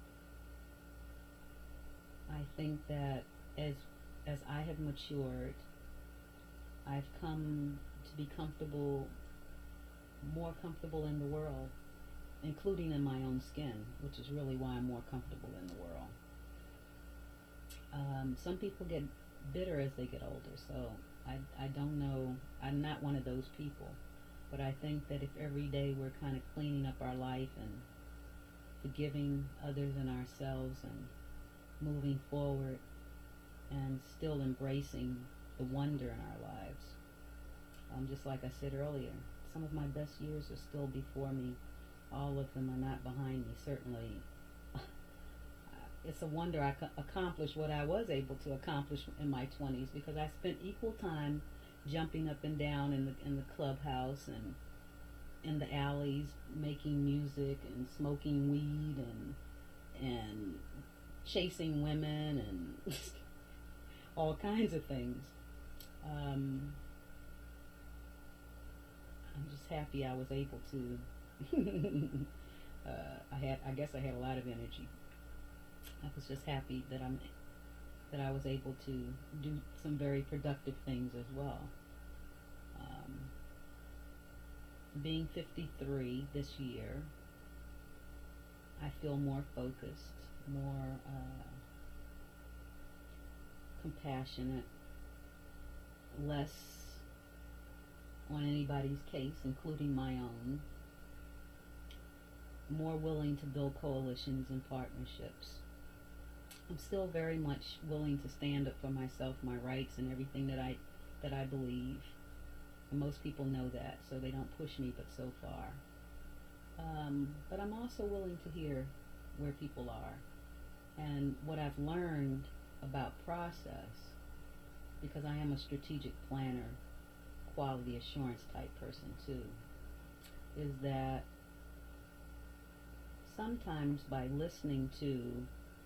I think that as as I have matured, I've come to be comfortable, more comfortable in the world, including in my own skin, which is really why I'm more comfortable in the world. Um, some people get bitter as they get older, so I, I don't know. I'm not one of those people. But I think that if every day we're kind of cleaning up our life and forgiving others and ourselves and moving forward and still embracing the wonder in our lives, um, just like I said earlier, some of my best years are still before me. All of them are not behind me, certainly. It's a wonder I co- accomplished what I was able to accomplish in my twenties, because I spent equal time jumping up and down in the in the clubhouse and in the alleys, making music and smoking weed and and chasing women and all kinds of things. Um, I'm just happy I was able to. uh, I had, I guess, I had a lot of energy. I was just happy that I'm that I was able to do some very productive things as well. Um, being fifty-three this year, I feel more focused, more uh, compassionate, less on anybody's case, including my own, more willing to build coalitions and partnerships. I'm still very much willing to stand up for myself, my rights, and everything that I that I believe. And most people know that, so they don't push me, but so far. Um, but I'm also willing to hear where people are and what I've learned about process, because I am a strategic planner, quality assurance type person too, is that sometimes by listening to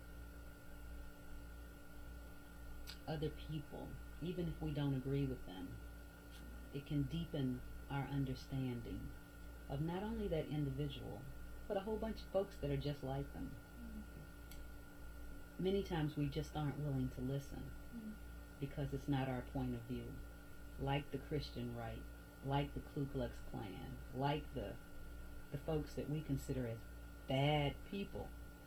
other people, even if we don't agree with them, it can deepen our understanding of not only that individual, but a whole bunch of folks that are just like them. Mm. Many times we just aren't willing to listen mm. because it's not our point of view. Like the Christian right, like the Ku Klux Klan, like the the folks that we consider as bad people.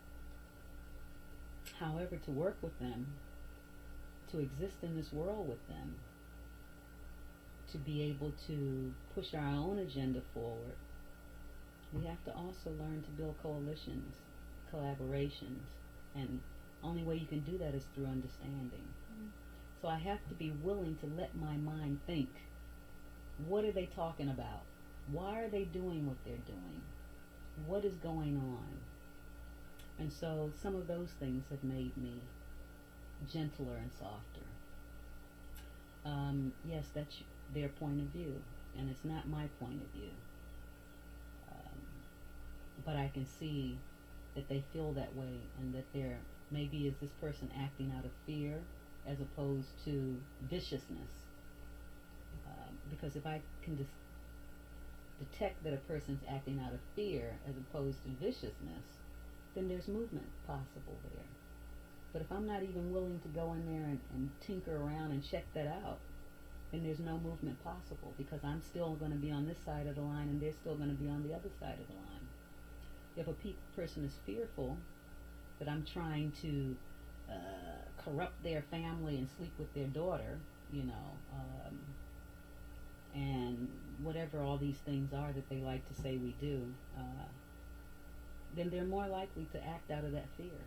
However, to work with them, to exist in this world with them, to be able to push our own agenda forward, we have to also learn to build coalitions, collaborations, and only way you can do that is through understanding. Mm. So I have to be willing to let my mind think, what are they talking about? Why are they doing what they're doing? What is going on? And so some of those things have made me gentler and softer. Um, yes, that's their point of view, and it's not my point of view. Um, but I can see that they feel that way, and that they're, maybe is this person acting out of fear as opposed to viciousness. Um, because if I can dis- detect that a person's acting out of fear as opposed to viciousness, then there's movement possible there. But if I'm not even willing to go in there and, and tinker around and check that out, then there's no movement possible, because I'm still going to be on this side of the line and they're still going to be on the other side of the line. If a pe- person is fearful that I'm trying to uh, corrupt their family and sleep with their daughter, you know, um, and whatever all these things are that they like to say we do, uh, then they're more likely to act out of that fear.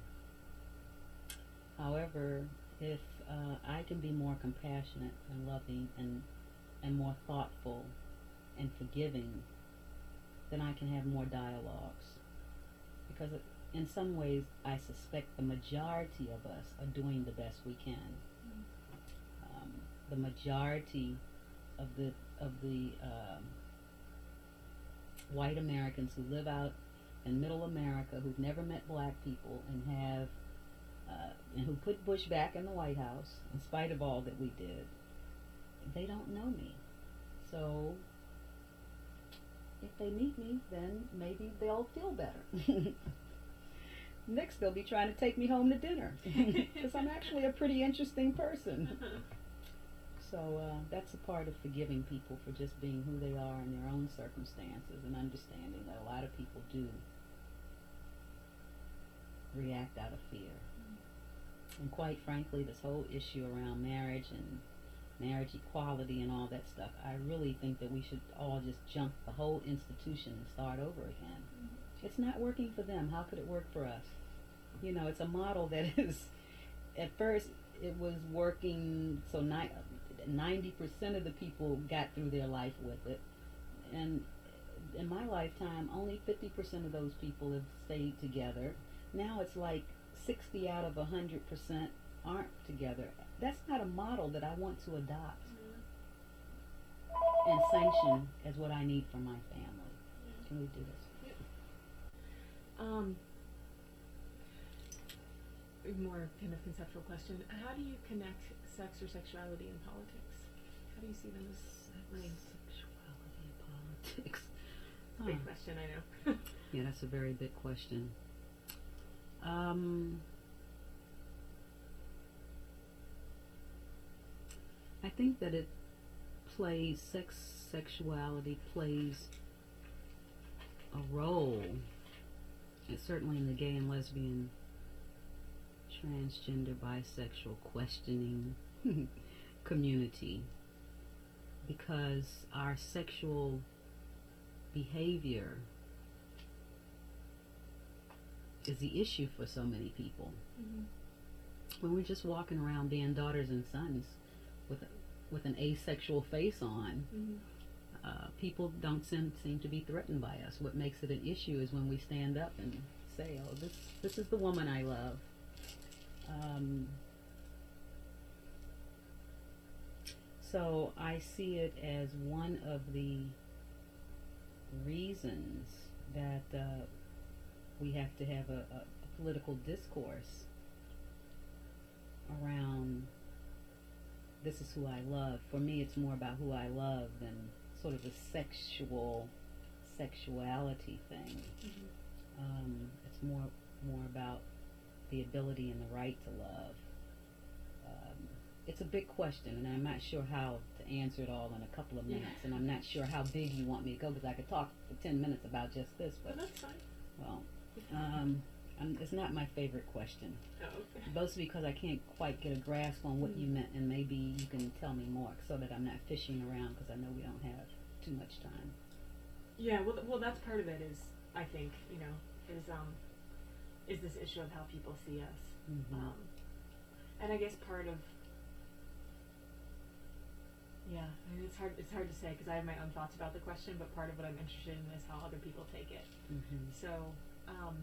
However, if uh, I can be more compassionate and loving and and more thoughtful and forgiving, then I can have more dialogues. Because it, in some ways, I suspect the majority of us are doing the best we can. Um, the majority of the of the um, white Americans who live out in middle America, who've never met black people and have uh, and who put Bush back in the White House in spite of all that we did, they don't know me. So if they meet me, then maybe they'll feel better. Next, they'll be trying to take me home to dinner because I'm actually a pretty interesting person. So uh, that's a part of forgiving people for just being who they are in their own circumstances, and understanding that a lot of people do react out of fear. Mm. And quite frankly, this whole issue around marriage and marriage equality and all that stuff, I really think that we should all just jump the whole institution and start over again. Mm-hmm. It's not working for them. How could it work for us? You know, it's a model that is, at first, it was working, so ni- ninety percent of the people got through their life with it. And in my lifetime, only fifty percent of those people have stayed together. Now it's like sixty out of one hundred percent aren't together. That's not a model that I want to adopt mm-hmm. and sanction as what I need for my family. Yeah. Can we do this? Yeah. Um, more kind of conceptual question. How do you connect sex or sexuality and politics? How do you see them as linked? Sexuality and politics. It's a big huh. question, I know. Yeah, that's a very big question. Um, I think that it plays, sex, sexuality plays a role, and certainly in the gay and lesbian, transgender, bisexual, questioning community, because our sexual behavior is the issue for so many people. Mm-hmm. When we're just walking around being daughters and sons with a, with an asexual face on, mm-hmm. uh, people don't seem, seem to be threatened by us. What makes it an issue is when we stand up and say, oh, this, this is the woman I love. Um, so I see it as one of the reasons that uh, we have to have a, a, a political discourse around this is who I love. For me, it's more about who I love than sort of the sexual sexuality thing. Mm-hmm. Um, it's more more about the ability and the right to love. Um, it's a big question, and I'm not sure how to answer it all in a couple of minutes, yeah. and I'm not sure how big you want me to go, because I could talk for ten minutes about just this, but well, that's fine. Well, um, I'm, it's not my favorite question. Oh, okay. Mostly because I can't quite get a grasp on what mm. you meant, and maybe you can tell me more so that I'm not fishing around, because I know we don't have too much time. Yeah, well, well, that's part of it. Is I think you know is um is this issue of how people see us, mm-hmm. um, and I guess part of yeah, I mean, it's hard it's hard to say because I have my own thoughts about the question, but part of what I'm interested in is how other people take it. Mm-hmm. So. Um,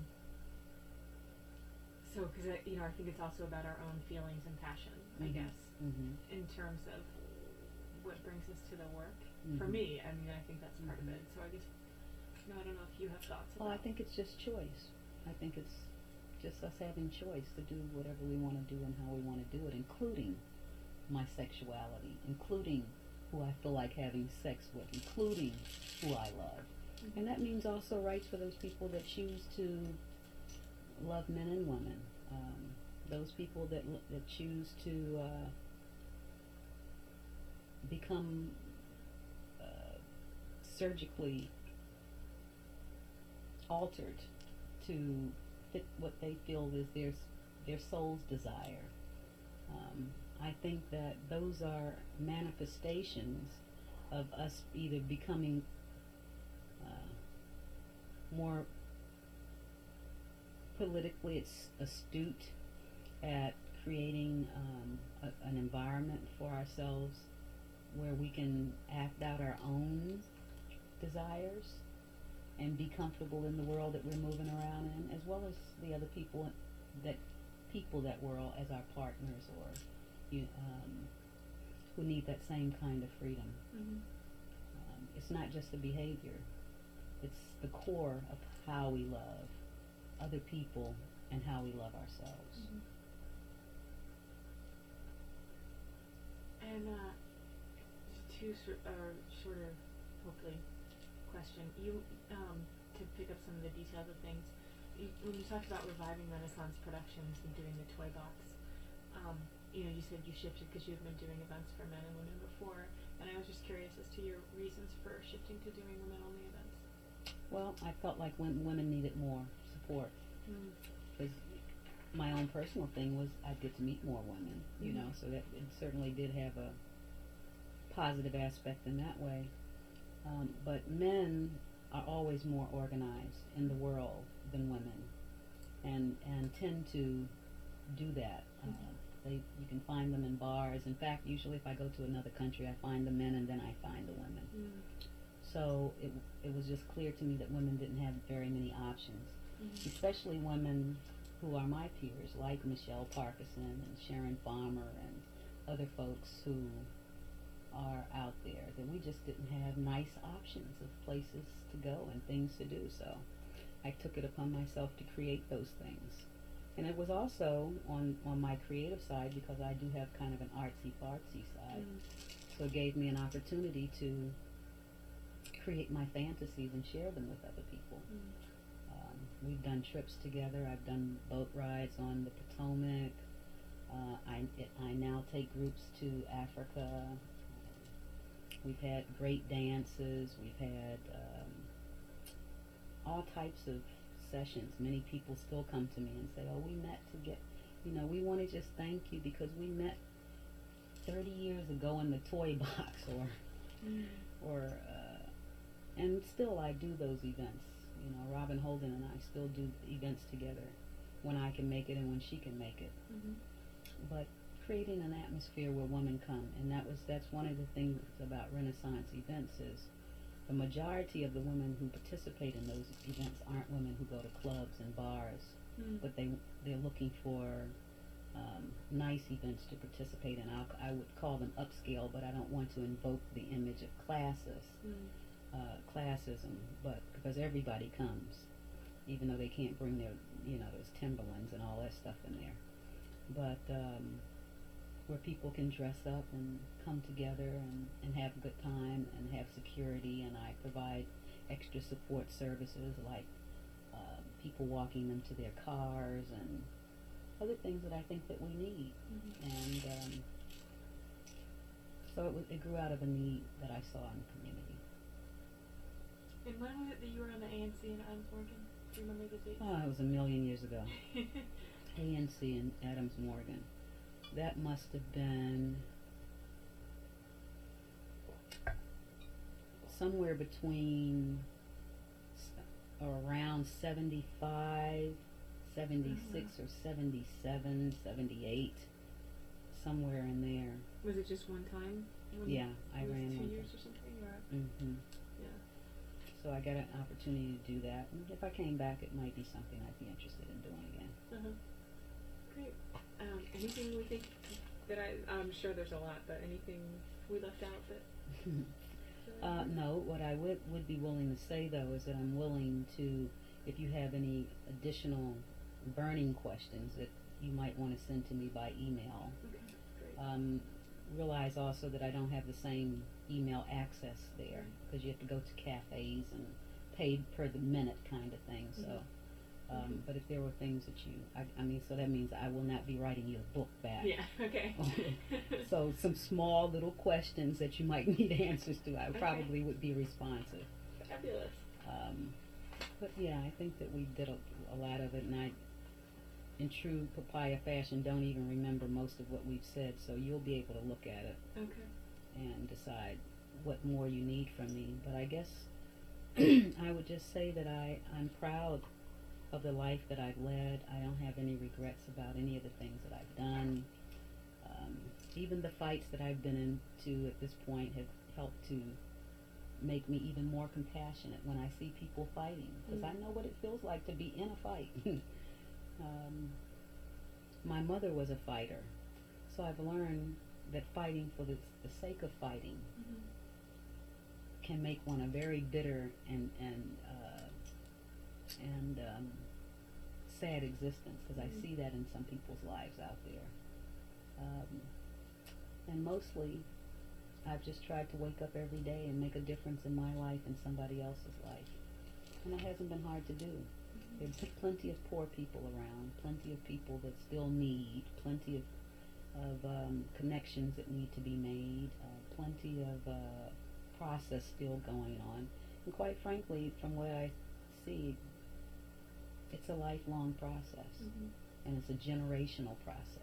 So, because you know, I think it's also about our own feelings and passion, I mm-hmm. guess, mm-hmm. in terms of what brings us to the work. Mm-hmm. For me, I mean, I think that's part mm-hmm. of it. So, I guess, you know, I don't know if you have thoughts. Well, about I think it's just choice. I think it's just us having choice to do whatever we want to do and how we want to do it, including my sexuality, including who I feel like having sex with, including who I love, mm-hmm. and that means also rights for those people that choose to love men and women, um, those people that that choose to uh, become uh, surgically altered to fit what they feel is their their soul's desire. Um, I think that those are manifestations of us either becoming uh, more politically astute at creating um, a, an environment for ourselves where we can act out our own desires and be comfortable in the world that we're moving around in, as well as the other people that people that we're all as our partners or you, um, who need that same kind of freedom. Mm-hmm. Um, it's not just the behavior; it's the core of how we love other people and how we love ourselves. Mm-hmm. And uh, two sort uh, shorter, hopefully, question. You um, to pick up some of the details of things. You, when you talked about reviving Renaissance productions and doing the toy box, um, you know, you said you shifted because you've been doing events for men and women before, and I was just curious as to your reasons for shifting to doing women-only events. Well, I felt like when women needed more support. Because mm. my own personal thing was I'd get to meet more women, you mm. know, so that it certainly did have a positive aspect in that way. Um, but men are always more organized in the world than women, and and tend to do that. Mm-hmm. Uh, they you can find them in bars. In fact, usually if I go to another country, I find the men and then I find the women. Mm. So it it was just clear to me that women didn't have very many options, mm-hmm. especially women who are my peers, like Michelle Parkinson and Sharon Farmer and other folks who are out there, that we just didn't have nice options of places to go and things to do. So I took it upon myself to create those things. And it was also on, on my creative side, because I do have kind of an artsy-fartsy side. Mm. So it gave me an opportunity to create my fantasies and share them with other people. Mm. Um, we've done trips together. I've done boat rides on the Potomac. Uh, I, it, I now take groups to Africa. We've had great dances. We've had um, all types of sessions. Many people still come to me and say, oh, we met to get, you know, we want to just thank you because we met thirty years ago in the toy box, or, mm. or, uh, and still I do those events. You know, Robin Holden and I still do events together when I can make it and when she can make it. Mm-hmm. But creating an atmosphere where women come, and that was that's one of the things about Renaissance events is the majority of the women who participate in those events aren't women who go to clubs and bars, mm. but they they're looking for um, nice events to participate in. I'll, I would call them upscale, but I don't want to invoke the image of classes, mm. uh, classism, but because everybody comes, even though they can't bring their you know those Timberlands and all that stuff in there, but um, where people can dress up and come together and, and have a good time and have security, and I provide extra support services like uh, people walking them to their cars and other things that I think that we need. Mm-hmm. And um, so it, was, it grew out of a need that I saw in the community. And when was it that you were on the A N C in Adams Morgan? Do you remember the date? Oh, it was a million years ago. A N C in Adams Morgan. That must have been somewhere between or around seventy-five, seventy-six, mm-hmm. or seventy-seven, seventy-eight, somewhere in there. Was it just one time? Yeah, I it was ran two one. years or something? Or? Mm-hmm. Yeah. So I got an opportunity to do that. And if I came back, it might be something I'd be interested in doing again. Uh-huh. Great. Um, anything we think that I, I'm sure there's a lot, but anything we left out that? uh, no, what I would, would be willing to say, though, is that I'm willing to, if you have any additional burning questions that you might want to send to me by email. Okay, great. Um, realize also that I don't have the same email access there, because you have to go to cafes and paid per the minute kind of thing, so. Mm-hmm. Um, mm-hmm. But if there were things that you, I, I mean, so that means I will not be writing you a book back. Yeah, okay. So some small little questions that you might need answers to, I okay. probably would be responsive. Fabulous. Um, but yeah, I think that we did a, a lot of it, and I, in true papaya fashion, don't even remember most of what we've said, so you'll be able to look at it okay. and decide what more you need from me. But I guess I would just say that I, I'm proud of the life that I've led. I don't have any regrets about any of the things that I've done. Um, even the fights that I've been into at this point have helped to make me even more compassionate when I see people fighting, because mm. I know what it feels like to be in a fight. um, my mother was a fighter, so I've learned that fighting for the, the sake of fighting mm-hmm. can make one a very bitter and and uh, and um, sad existence, because mm-hmm. I see that in some people's lives out there. Um, and mostly, I've just tried to wake up every day and make a difference in my life and somebody else's life. And it hasn't been hard to do. Mm-hmm. There's plenty of poor people around, plenty of people that still need, plenty of, of um, connections that need to be made, uh, plenty of uh, process still going on. And quite frankly, from what I see, it's a lifelong process. Mm-hmm. And it's a generational process.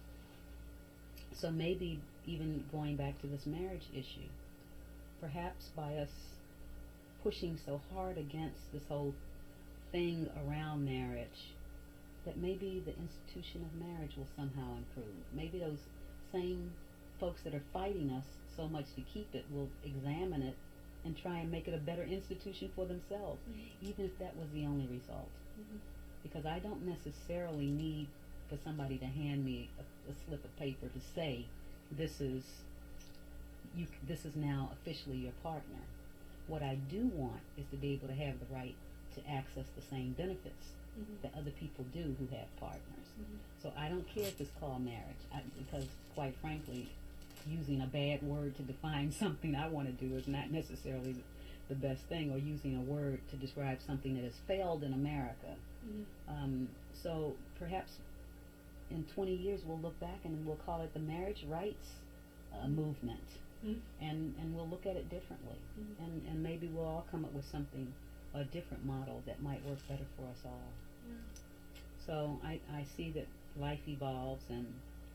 So maybe even going back to this marriage issue, perhaps by us pushing so hard against this whole thing around marriage, that maybe the institution of marriage will somehow improve. Maybe those same folks that are fighting us so much to keep it will examine it and try and make it a better institution for themselves, mm-hmm. even if that was the only result. Mm-hmm. Because I don't necessarily need for somebody to hand me a, a slip of paper to say, this is you. This is now officially your partner. What I do want is to be able to have the right to access the same benefits mm-hmm. that other people do who have partners. Mm-hmm. So I don't care if it's called marriage, I, because quite frankly, using a bad word to define something I want to do is not necessarily the best thing, or using a word to describe something that has failed in America. Mm-hmm. Um, so perhaps in twenty years we'll look back and we'll call it the marriage rights uh, movement, mm-hmm. and and we'll look at it differently, mm-hmm. and and maybe we'll all come up with something, a different model that might work better for us all. Yeah. So I I see that life evolves, and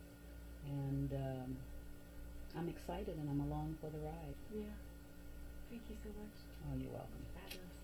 and um, I'm excited and I'm along for the ride. Yeah. Thank you so much. Oh, you're welcome. Fabulous.